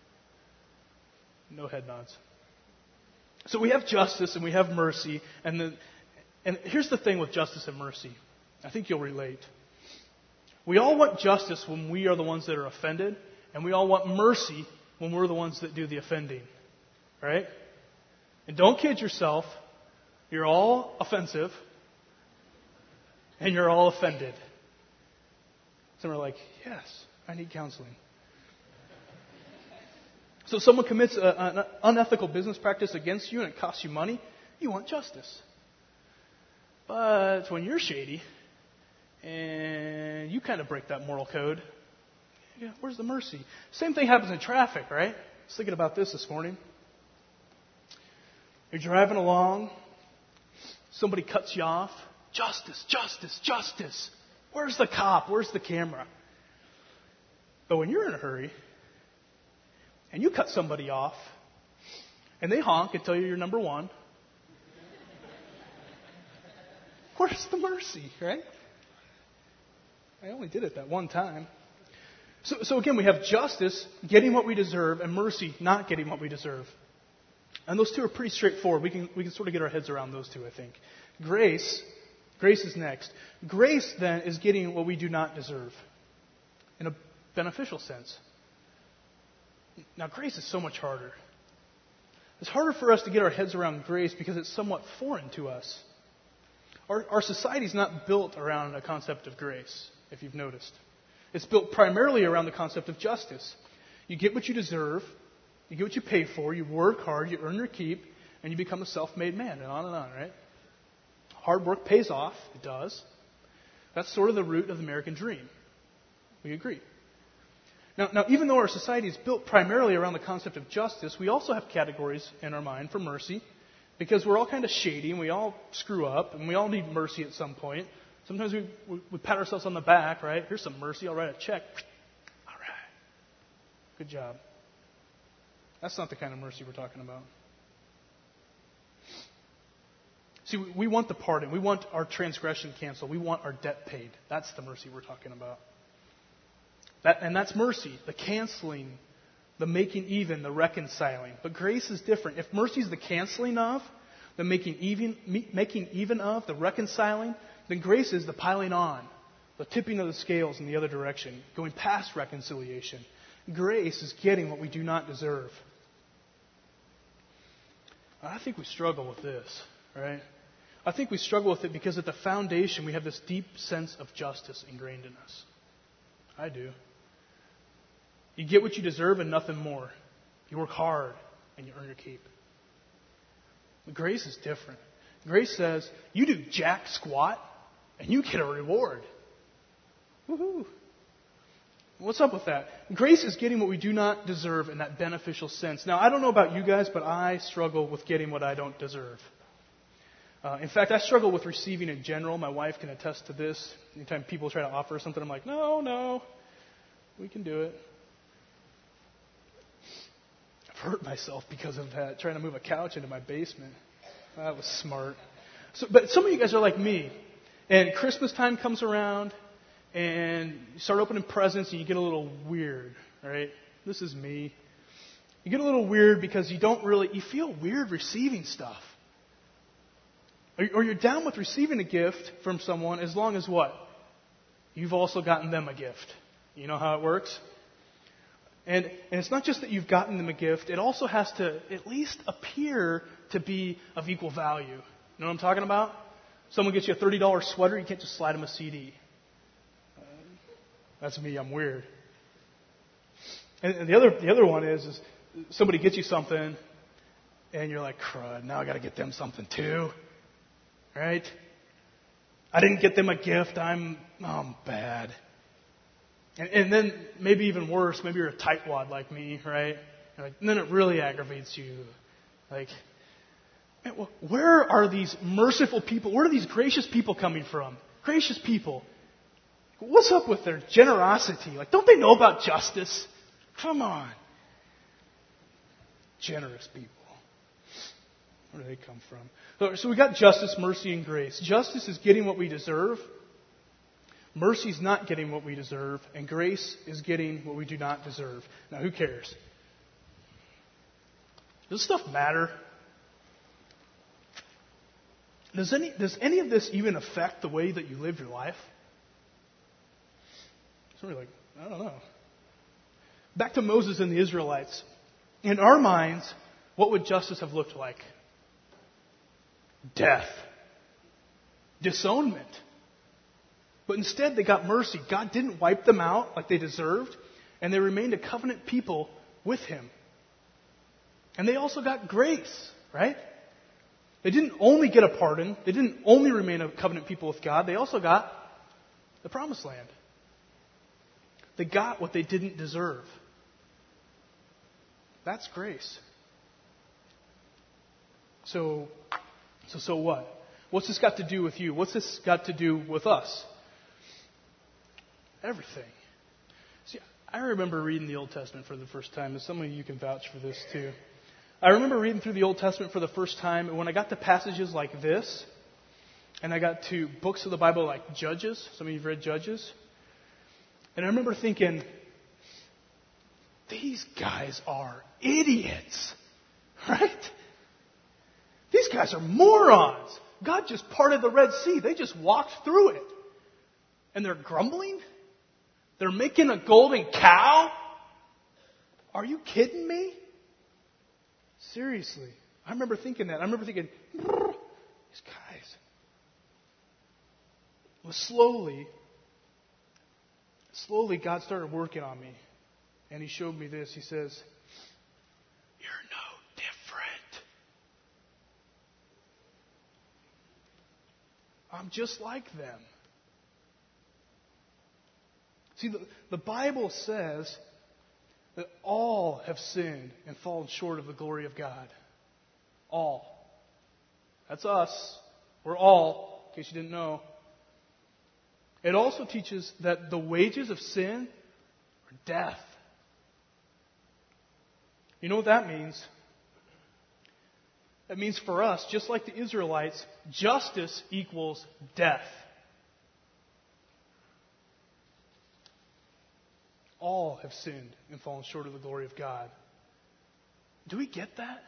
No head nods. So we have justice and we have mercy. And here's the thing with justice and mercy. I think you'll relate. We all want justice when we are the ones that are offended. And we all want mercy when we're the ones that do the offending. Right? And don't kid yourself. You're all offensive. And you're all offended. Some are like, yes, I need counseling. So if someone commits an unethical business practice against you and it costs you money, you want justice. But when you're shady and you kind of break that moral code, yeah, where's the mercy? Same thing happens in traffic, right? I was thinking about this morning. You're driving along. Somebody cuts you off. Justice, justice, justice. Where's the cop? Where's the camera? But when you're in a hurry and you cut somebody off and they honk and tell you you're number one, where's the mercy, right? I only did it that one time. So again, we have justice, getting what we deserve, and mercy, not getting what we deserve. And those two are pretty straightforward. We can sort of get our heads around those two, I think. Grace is next. Grace, then, is getting what we do not deserve in a beneficial sense. Now, grace is so much harder. It's harder for us to get our heads around grace because it's somewhat foreign to us. Our society is not built around a concept of grace, if you've noticed. It's built primarily around the concept of justice. You get what you deserve, you get what you pay for, you work hard, you earn your keep, and you become a self-made man, and on, right? Hard work pays off. It does. That's sort of the root of the American dream. We agree. Now, even though our society is built primarily around the concept of justice, we also have categories in our mind for mercy, because we're all kind of shady and we all screw up and we all need mercy at some point. Sometimes we pat ourselves on the back, right? Here's some mercy. I'll write a check. All right. Good job. That's not the kind of mercy we're talking about. See, we want the pardon. We want our transgression canceled. We want our debt paid. That's the mercy we're talking about. And that's mercy, the canceling, the making even, the reconciling. But grace is different. If mercy is the canceling of, the making even of, the reconciling, then grace is the piling on, the tipping of the scales in the other direction, going past reconciliation. Grace is getting what we do not deserve. I think we struggle with this, right? I think we struggle with it because at the foundation we have this deep sense of justice ingrained in us. I do. You get what you deserve and nothing more. You work hard and you earn your keep. But grace is different. Grace says, you do jack squat and you get a reward. Woohoo! What's up with that? Grace is getting what we do not deserve in that beneficial sense. Now, I don't know about you guys, but I struggle with getting what I don't deserve. In fact, I struggle with receiving in general. My wife can attest to this. Anytime people try to offer something, I'm like, no, we can do it. I've hurt myself because of that, trying to move a couch into my basement. That was smart. But some of you guys are like me, and Christmas time comes around, and you start opening presents, and you get a little weird, right? This is me. You get a little weird because you feel weird receiving stuff. Or you're down with receiving a gift from someone as long as what? You've also gotten them a gift. You know how it works? And it's not just that you've gotten them a gift. It also has to at least appear to be of equal value. You know what I'm talking about? Someone gets you a $30 sweater, you can't just slide them a CD. That's me, I'm weird. And the other one is somebody gets you something, and you're like, crud, now I got to get them something too. Right? I didn't get them a gift. I'm bad. And then maybe even worse, maybe you're a tightwad like me, right? And then it really aggravates you. Like, man, where are these merciful people? Where are these gracious people coming from? Gracious people. What's up with their generosity? Like, don't they know about justice? Come on. Generous people. Where do they come from? So we got justice, mercy, and grace. Justice is getting what we deserve. Mercy is not getting what we deserve. And grace is getting what we do not deserve. Now, who cares? Does this stuff matter? Does any of this even affect the way that you live your life? Somebody's like, I don't know. Back to Moses and the Israelites. In our minds, what would justice have looked like? Death. Disownment. But instead they got mercy. God didn't wipe them out like they deserved, and they remained a covenant people with Him. And they also got grace, right? They didn't only get a pardon. They didn't only remain a covenant people with God. They also got the promised land. They got what they didn't deserve. That's grace. So what? What's this got to do with you? What's this got to do with us? Everything. See, I remember reading the Old Testament for the first time, and some of you can vouch for this too. I remember reading through the Old Testament for the first time, and when I got to passages like this, and I got to books of the Bible like Judges, some of you have read Judges, and I remember thinking, these guys are idiots, right? These guys are morons. God just parted the Red Sea. They just walked through it. And they're grumbling? They're making a golden cow? Are you kidding me? Seriously. I remember thinking that. I remember thinking, these guys. Well, slowly, God started working on me. And He showed me this. He says, you're no different. I'm just like them. See, the Bible says that all have sinned and fallen short of the glory of God. All. That's us. We're all, in case you didn't know. It also teaches that the wages of sin are death. You know what that means? That means for us, just like the Israelites, justice equals death. All have sinned and fallen short of the glory of God. Do we get that?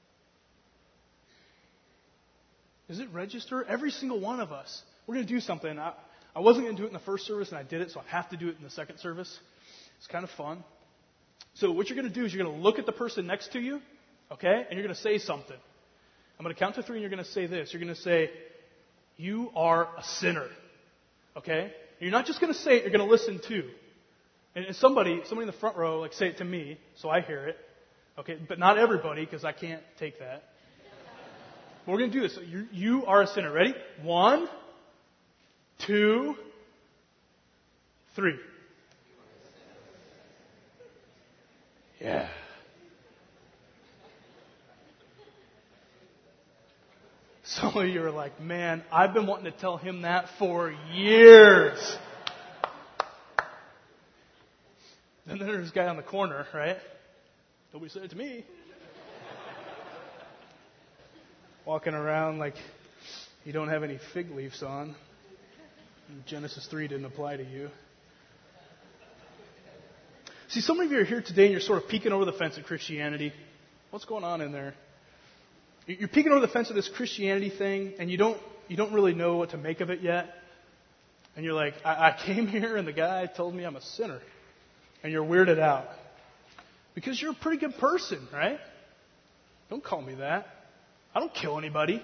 Does it register? Every single one of us. We're going to do something. I wasn't going to do it in the first service, and I did it, so I have to do it in the second service. It's kind of fun. So what you're going to do is you're going to look at the person next to you, okay, and you're going to say something. I'm going to count to 3, and you're going to say this. You're going to say, "You are a sinner." Okay? And you're not just going to say it, you're going to listen too. And somebody in the front row, like, say it to me, so I hear it. Okay? But not everybody, because I can't take that. But we're going to do this. So you are a sinner. Ready? 1, 2, 3. Yeah. Some of you are like, man, I've been wanting to tell him that for years. And then there's this guy on the corner, right? Nobody said it to me. Walking around like you don't have any fig leaves on. Genesis 3 didn't apply to you. See, some of you are here today and you're sort of peeking over the fence at Christianity. What's going on in there? You're peeking over the fence of this Christianity thing, and you don't really know what to make of it yet. And you're like, I came here and the guy told me I'm a sinner. And you're weirded out. Because you're a pretty good person, right? Don't call me that. I don't kill anybody.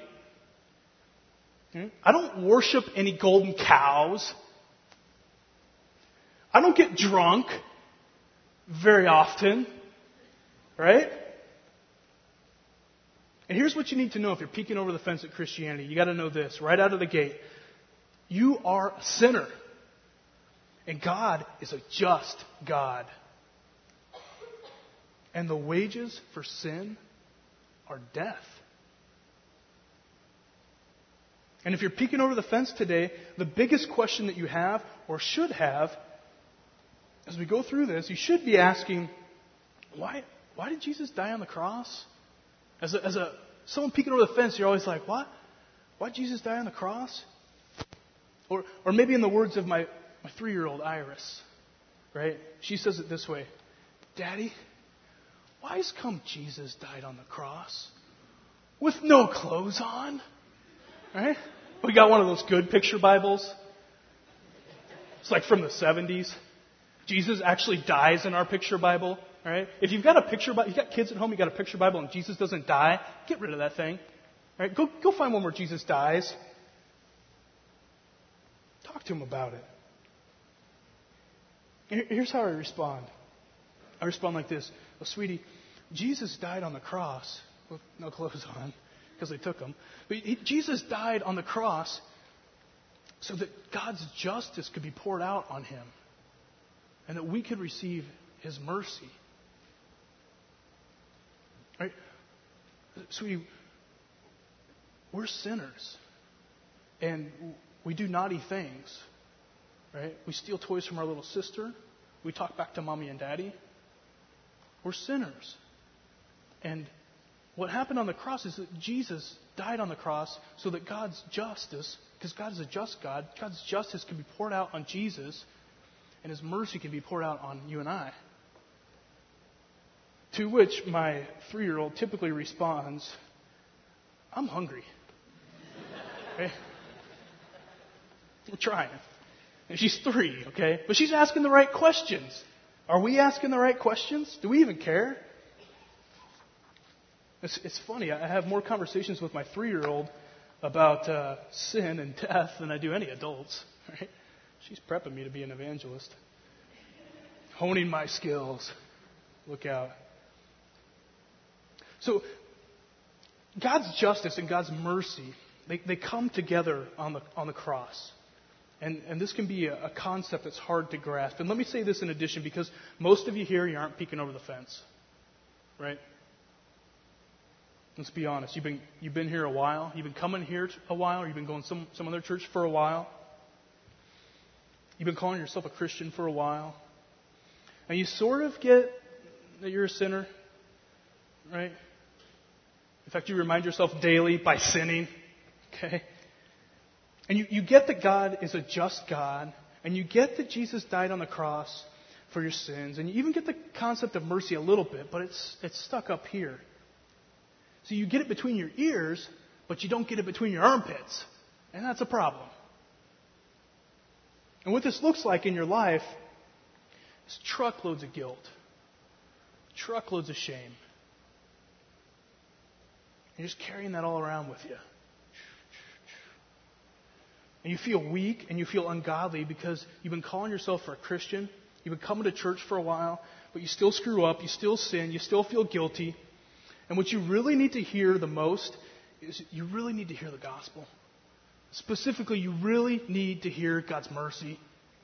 I don't worship any golden cows. I don't get drunk very often. Right? And here's what you need to know if you're peeking over the fence at Christianity. You got to know this right out of the gate. You are a sinner. And God is a just God. And the wages for sin are death. And if you're peeking over the fence today, the biggest question that you have, or should have, as we go through this, you should be asking, why did Jesus die on the cross? As someone peeking over the fence, you're always like, what? Why did Jesus die on the cross? Or maybe in the words of my 3-year-old Iris, right? She says it this way, Daddy, why has come Jesus died on the cross with no clothes on? Right? We got one of those good picture Bibles. It's like from the 70s. Jesus actually dies in our picture Bible. Right? If you've got a picture Bible, you've got kids at home, you've got a picture Bible, and Jesus doesn't die, get rid of that thing. Right? Go find one where Jesus dies. Talk to him about it. Here's how I respond. I respond like this. Oh, sweetie, Jesus died on the cross with no clothes on because they took him. But Jesus died on the cross so that God's justice could be poured out on him and that we could receive his mercy. Right? Sweetie, we're sinners. And we do naughty things. Right? We steal toys from our little sister. We talk back to mommy and daddy. We're sinners. And what happened on the cross is that Jesus died on the cross so that God's justice, because God is a just God, God's justice can be poured out on Jesus and his mercy can be poured out on you and I. To which my 3-year-old typically responds, I'm hungry. Okay? We're trying. And she's 3, okay? But she's asking the right questions. Are we asking the right questions? Do we even care? It's funny. I have more conversations with my 3-year-old about sin and death than I do any adults. Right? She's prepping me to be an evangelist. Honing my skills. Look out. So, God's justice and God's mercy, they come together on the cross. And this can be a concept that's hard to grasp. And let me say this in addition, because most of you here, you aren't peeking over the fence. Right? Let's be honest. You've been here a while. You've been coming here a while. Or you've been going some other church for a while. You've been calling yourself a Christian for a while. And you sort of get that you're a sinner. right? In fact, you remind yourself daily by sinning, okay? And you get that God is a just God, and you get that Jesus died on the cross for your sins, and you even get the concept of mercy a little bit, but it's stuck up here. So you get it between your ears, but you don't get it between your armpits, and that's a problem. And what this looks like in your life is truckloads of guilt, truckloads of shame. You're just carrying that all around with you. And you feel weak and you feel ungodly because you've been calling yourself for a Christian. You've been coming to church for a while, but you still screw up, you still sin, you still feel guilty. And what you really need to hear the most is you really need to hear the gospel. Specifically, you really need to hear God's mercy.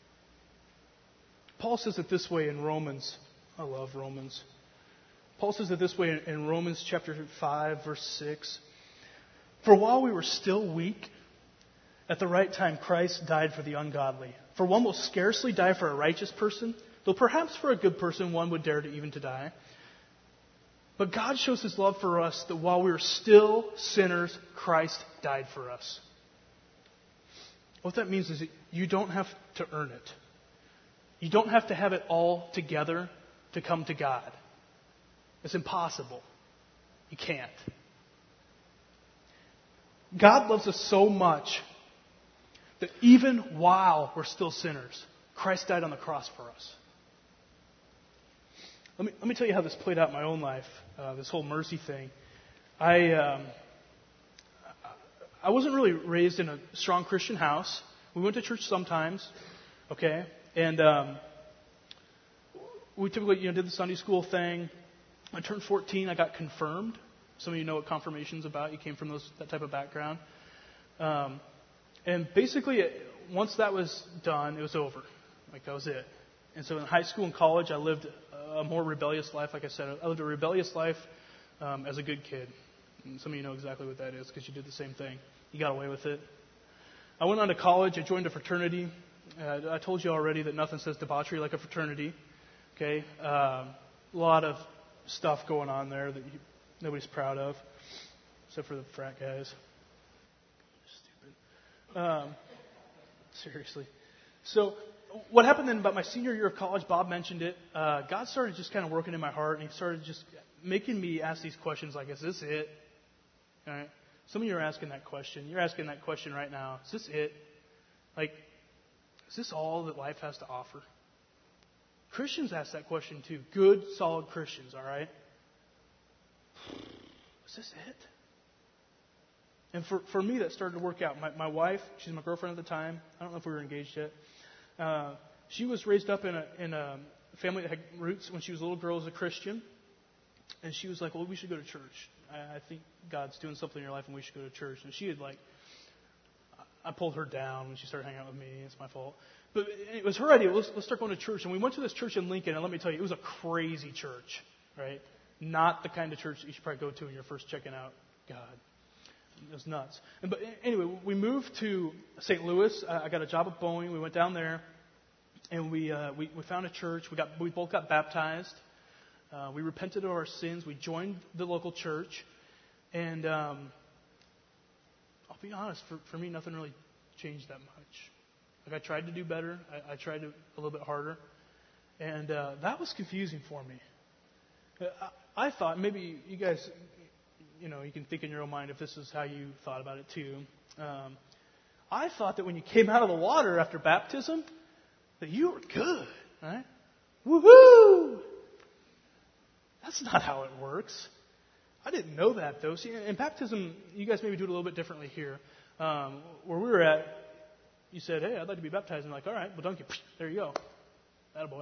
Paul says it this way in Romans. I love Romans. Paul says it this way in Romans chapter 5, verse 6. For while we were still weak, at the right time Christ died for the ungodly. For one will scarcely die for a righteous person, though perhaps for a good person one would dare to even to die. But God shows His love for us that while we were still sinners, Christ died for us. What that means is that you don't have to earn it. You don't have to have it all together to come to God. It's impossible. You can't. God loves us so much that even while we're still sinners, Christ died on the cross for us. Let me tell you how this played out in my own life, this whole mercy thing. I wasn't really raised in a strong Christian house. We went to church sometimes, okay? And we typically did the Sunday school thing. I turned 14, I got confirmed. Some of you know what confirmation's about. You came from that type of background. And basically, once that was done, it was over. Like, that was it. And so in high school and college, I lived a more rebellious life. Like I said, I lived a rebellious life as a good kid. And some of you know exactly what that is because you did the same thing. You got away with it. I went on to college. I joined a fraternity. I told you already that nothing says debauchery like a fraternity. Okay? A lot of stuff going on there that nobody's proud of, except for the frat guys. Stupid. Seriously. So what happened then about my senior year of college, Bob mentioned it, God started just kind of working in my heart, and He started just making me ask these questions like, is this it? All right? Some of you are asking that question. You're asking that question right now. Is this it? Like, is this all that life has to offer? Christians ask that question too. Good, solid Christians, all right? Is this it? And for me, that started to work out. My wife, she's my girlfriend at the time. I don't know if we were engaged yet. She was raised up in a family that had roots when she was a little girl as a Christian. And she was like, well, we should go to church. I think God's doing something in your life and we should go to church. And she had I pulled her down when she started hanging out with me. It's my fault. But it was her idea. Let's start going to church. And we went to this church in Lincoln. And let me tell you, it was a crazy church, right? Not the kind of church that you should probably go to when you're first checking out God. It was nuts. But anyway, we moved to St. Louis. I got a job at Boeing. We went down there, and we found a church. We both got baptized. We repented of our sins. We joined the local church, and I'll be honest. For me, nothing really changed that much. Like, I tried to do better. I tried a little bit harder, and that was confusing for me. I thought maybe you guys, you can think in your own mind if this is how you thought about it too. I thought that when you came out of the water after baptism, that you were good, right? Woohoo! That's not how it works. I didn't know that, though. See, in baptism, you guys maybe do it a little bit differently here. Where we were at, you said, hey, I'd like to be baptized. And I'm like, all right, well, dunk you. There you go. Attaboy.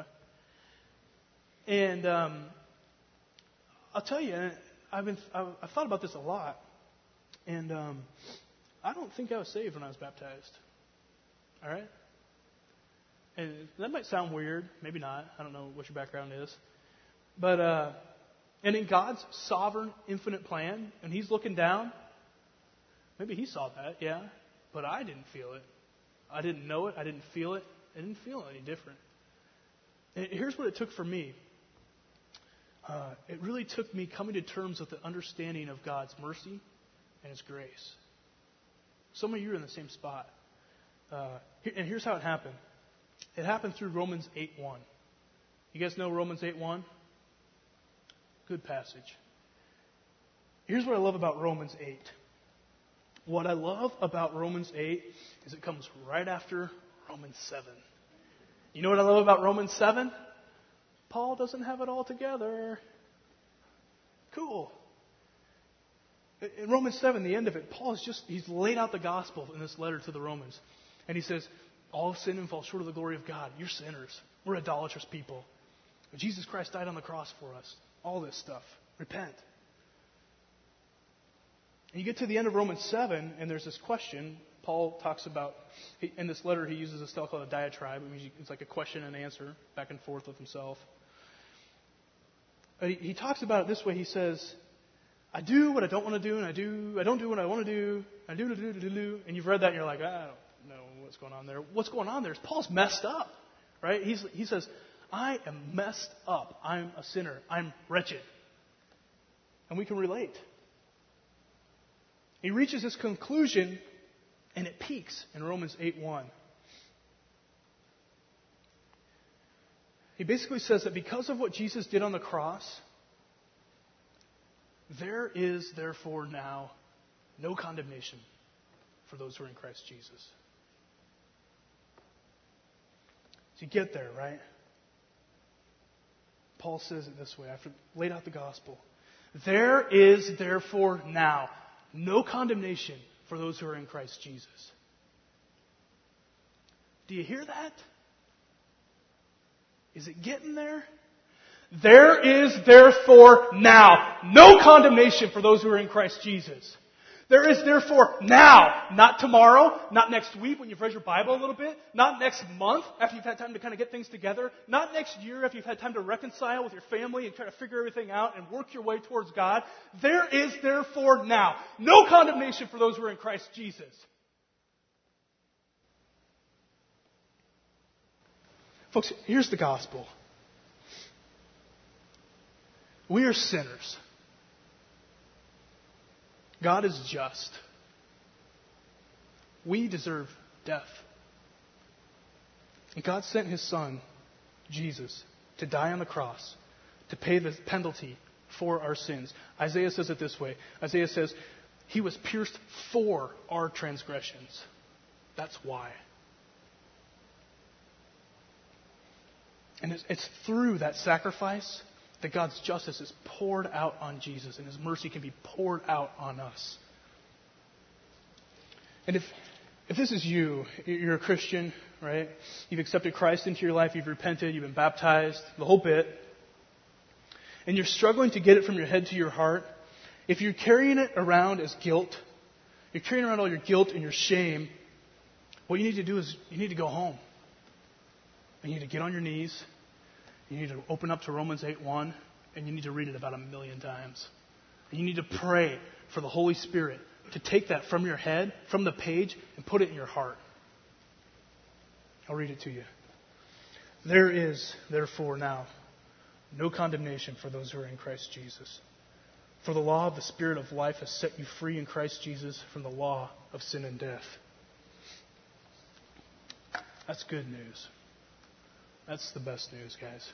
And I'll tell you, I've thought about this a lot. And I don't think I was saved when I was baptized. All right? And that might sound weird. Maybe not. I don't know what your background is. But, and in God's sovereign, infinite plan, and He's looking down, maybe He saw that, yeah. But I didn't feel it. I didn't know it. I didn't feel it. I didn't feel any different. And here's what it took for me. it really took me coming to terms with the understanding of God's mercy and His grace. Some of you are in the same spot. And here's how it happened. It happened through Romans 8:1. You guys know Romans 8:1? Good passage. Here's what I love about Romans 8. What I love about Romans 8 is it comes right after Romans 7. You know what I love about Romans 7? Paul doesn't have it all together. Cool. In Romans 7, the end of it, he's laid out the gospel in this letter to the Romans. And he says, all have sinned and fall short of the glory of God. You're sinners. We're idolatrous people. Jesus Christ died on the cross for us. All this stuff. Repent. And you get to the end of Romans 7, and there's this question. Paul talks about, in this letter, he uses a style called a diatribe. It's like a question and answer, back and forth with himself. But he talks about it this way. He says, I do what I don't want to do, and I don't do what I want to do. I do. And you've read that, and you're like, I don't know what's going on there. What's going on there is Paul's messed up, right? He says, I am messed up. I'm a sinner. I'm wretched. And we can relate. He reaches this conclusion, and it peaks in Romans 8:1. He basically says that because of what Jesus did on the cross, there is therefore now no condemnation for those who are in Christ Jesus. So you get there, right? Paul says it this way after laid out the gospel. There is therefore now no condemnation for those who are in Christ Jesus. Do you hear that? Is it getting there? There is therefore now no condemnation for those who are in Christ Jesus. There is therefore now, not tomorrow, not next week when you've read your Bible a little bit, not next month after you've had time to kind of get things together, not next year after you've had time to reconcile with your family and try to figure everything out and work your way towards God. There is therefore now no condemnation for those who are in Christ Jesus. Folks, here's the gospel. We are sinners. God is just. We deserve death. And God sent His Son, Jesus, to die on the cross, to pay the penalty for our sins. Isaiah says it this way. Isaiah says, He was pierced for our transgressions. That's why. And it's through that sacrifice that God's justice is poured out on Jesus and His mercy can be poured out on us. And if this is you, you're a Christian, right? You've accepted Christ into your life, you've repented, you've been baptized, the whole bit, and you're struggling to get it from your head to your heart, if you're carrying it around as guilt, you're carrying around all your guilt and your shame, what you need to do is you need to go home. You need to get on your knees. You need to open up to Romans 8:1, and you need to read it about 1,000,000 times. And you need to pray for the Holy Spirit to take that from your head, from the page, and put it in your heart. I'll read it to you. There is, therefore, now no condemnation for those who are in Christ Jesus. For the law of the Spirit of life has set you free in Christ Jesus from the law of sin and death. That's good news. That's the best news, guys.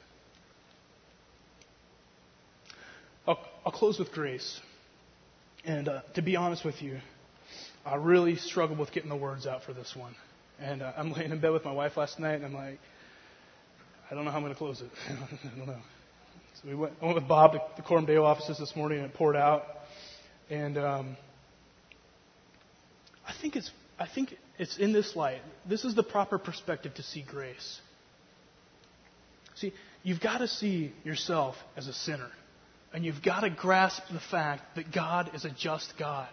I'll close with grace. And to be honest with you, I really struggled with getting the words out for this one. And I'm laying in bed with my wife last night, and I'm like, I don't know how I'm going to close it. I don't know. So I went with Bob to the Coram Deo offices this morning, and it poured out. And I think it's in this light. This is the proper perspective to see grace. See, you've got to see yourself as a sinner. And you've got to grasp the fact that God is a just God.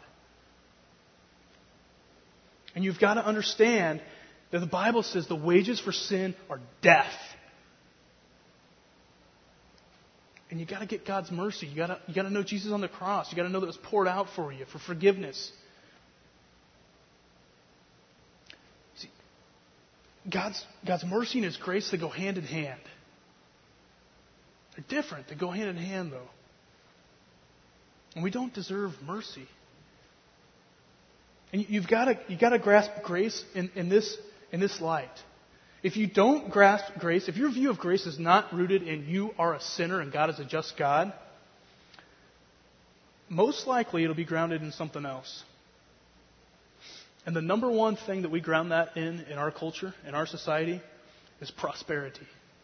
And you've got to understand that the Bible says the wages for sin are death. And you've got to get God's mercy. You've got to know Jesus on the cross. You've got to know that it was poured out for you for forgiveness. See, God's mercy and His grace, they go hand in hand. They're different. They go hand in hand, though. And we don't deserve mercy. And you've got to grasp grace in this light. If you don't grasp grace, if your view of grace is not rooted in you are a sinner and God is a just God, most likely it'll be grounded in something else. And the number one thing that we ground that in our culture, in our society, is prosperity.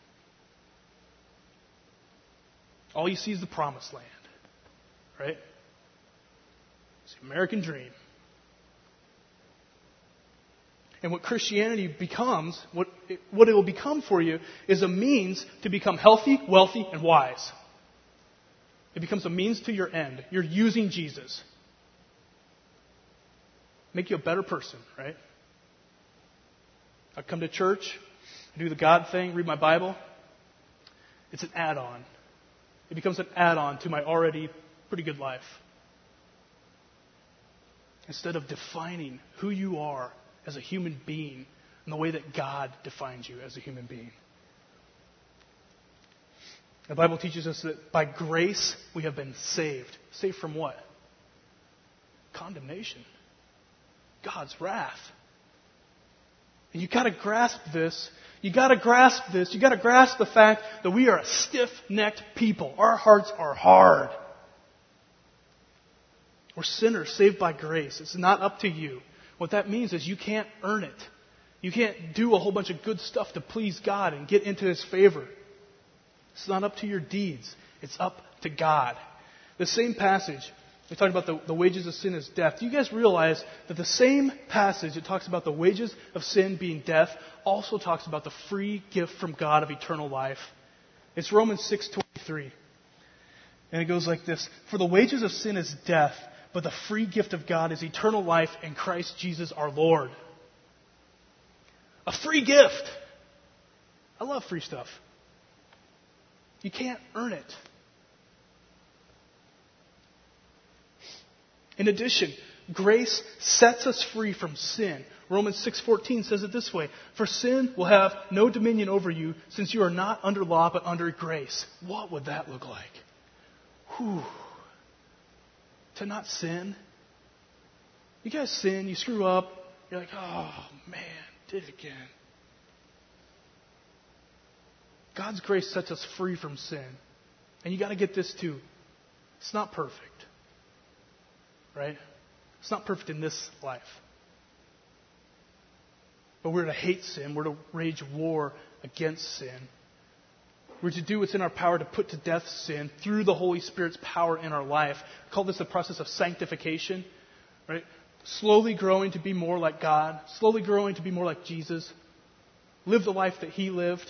All you see is the promised land, right? It's the American dream. And what Christianity becomes, what it will become for you, is a means to become healthy, wealthy, and wise. It becomes a means to your end. You're using Jesus. Make you a better person, right? I come to church, I do the God thing, read my Bible. It's an add-on. It becomes an add-on to my already pretty good life. Instead of defining who you are as a human being in the way that God defines you as a human being. The Bible teaches us that by grace we have been saved. Saved from what? Condemnation. God's wrath. And you've got to grasp this. You've got to grasp this. You've got to grasp the fact that we are a stiff-necked people. Our hearts are hard. We're sinners saved by grace. It's not up to you. What that means is you can't earn it. You can't do a whole bunch of good stuff to please God and get into His favor. It's not up to your deeds. It's up to God. The same passage, we talked about the wages of sin is death. Do you guys realize that the same passage that talks about the wages of sin being death also talks about the free gift from God of eternal life? It's Romans 6:23. And it goes like this. For the wages of sin is death, but the free gift of God is eternal life in Christ Jesus our Lord. A free gift. I love free stuff. You can't earn it. In addition, grace sets us free from sin. Romans 6:14 says it this way. For sin will have no dominion over you, since you are not under law but under grace. What would that look like? Whew. To not sin. You guys sin, you screw up, you're like, oh man, did it again. God's grace sets us free from sin. And you got to get this too. It's not perfect. Right? It's not perfect in this life. But we're to hate sin. We're to wage war against sin. We're to do what's in our power to put to death sin through the Holy Spirit's power in our life. We call this the process of sanctification. Right? Slowly growing to be more like God. Slowly growing to be more like Jesus. Live the life that He lived.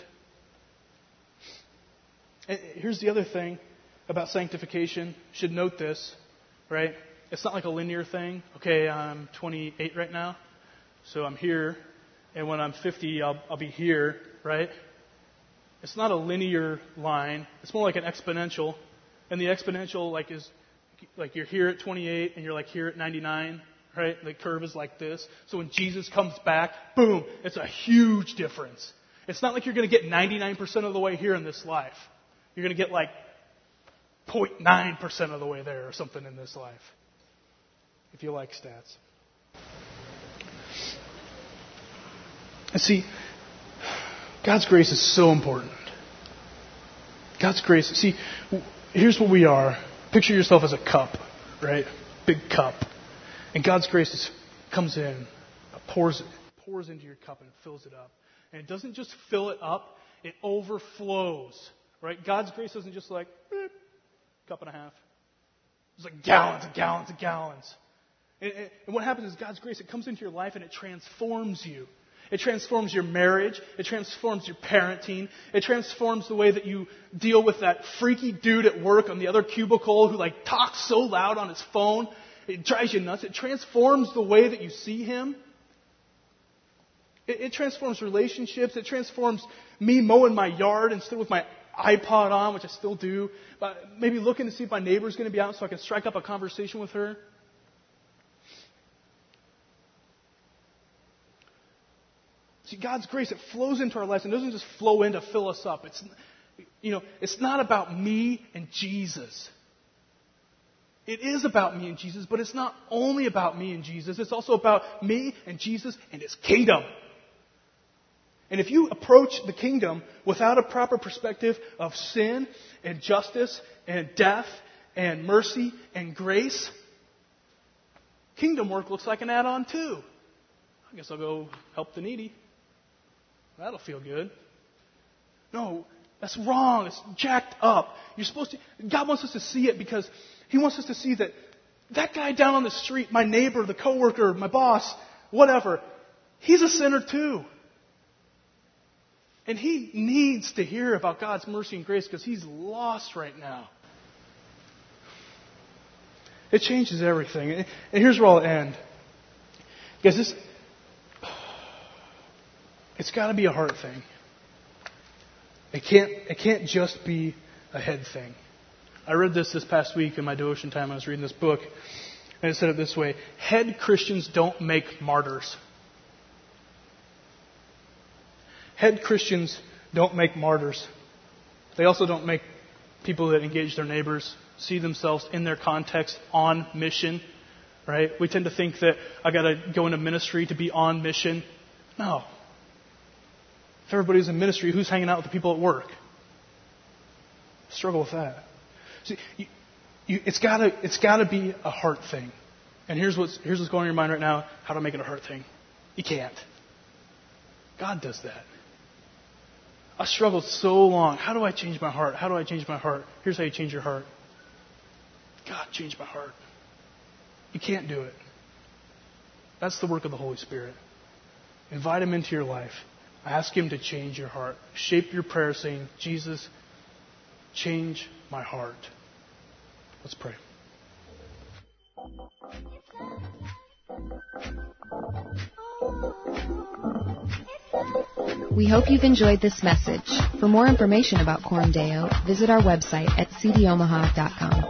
And here's the other thing about sanctification. You should note this. Right? It's not like a linear thing. Okay, I'm 28 right now. So I'm here. And when I'm 50, I'll be here. Right? It's not a linear line. It's more like an exponential. And the exponential is like you're here at 28 and you're like here at 99, right? The curve is like this. So when Jesus comes back, boom, it's a huge difference. It's not like you're going to get 99% of the way here in this life. You're going to get like 0.9% of the way there or something in this life. If you like stats. And see, God's grace is so important. God's grace. See, here's what we are. Picture yourself as a cup, right? Big cup. And God's grace comes in, pours into your cup and fills it up. And it doesn't just fill it up, it overflows, right? God's grace isn't just like, cup and a half. It's like gallons and gallons and gallons. And what happens is God's grace, it comes into your life and it transforms you. It transforms your marriage. It transforms your parenting. It transforms the way that you deal with that freaky dude at work on the other cubicle who talks so loud on his phone. It drives you nuts. It transforms the way that you see him. It transforms relationships. It transforms me mowing my yard instead with my iPod on, which I still do. But maybe looking to see if my neighbor's going to be out so I can strike up a conversation with her. See, God's grace, it flows into our lives and doesn't just flow in to fill us up. it's not about me and Jesus. It is about me and Jesus, but it's not only about me and Jesus. It's also about me and Jesus and His kingdom. And if you approach the kingdom without a proper perspective of sin and justice and death and mercy and grace, kingdom work looks like an add-on too. I guess I'll go help the needy. That'll feel good. No, that's wrong. It's jacked up. God wants us to see it because He wants us to see that guy down on the street, my neighbor, the coworker, my boss, whatever, he's a sinner too. And he needs to hear about God's mercy and grace because he's lost right now. It changes everything. And here's where I'll end. Because it's got to be a heart thing. It can't just be a head thing. I read this past week in my devotion time. I was reading this book, and it said it this way: head Christians don't make martyrs. Head Christians don't make martyrs. They also don't make people that engage their neighbors, see themselves in their context on mission. Right? We tend to think that I got to go into ministry to be on mission. No. If everybody's in ministry, who's hanging out with the people at work? Struggle with that. See, it's got to be a heart thing. And here's what's going on in your mind right now: how to make it a heart thing. You can't. God does that. I struggled so long. How do I change my heart? How do I change my heart? Here's how you change your heart. God, change my heart. You can't do it. That's the work of the Holy Spirit. Invite Him into your life. Ask Him to change your heart. Shape your prayer saying, Jesus, change my heart. Let's pray. We hope you've enjoyed this message. For more information about Coram Deo, visit our website at cdomaha.com.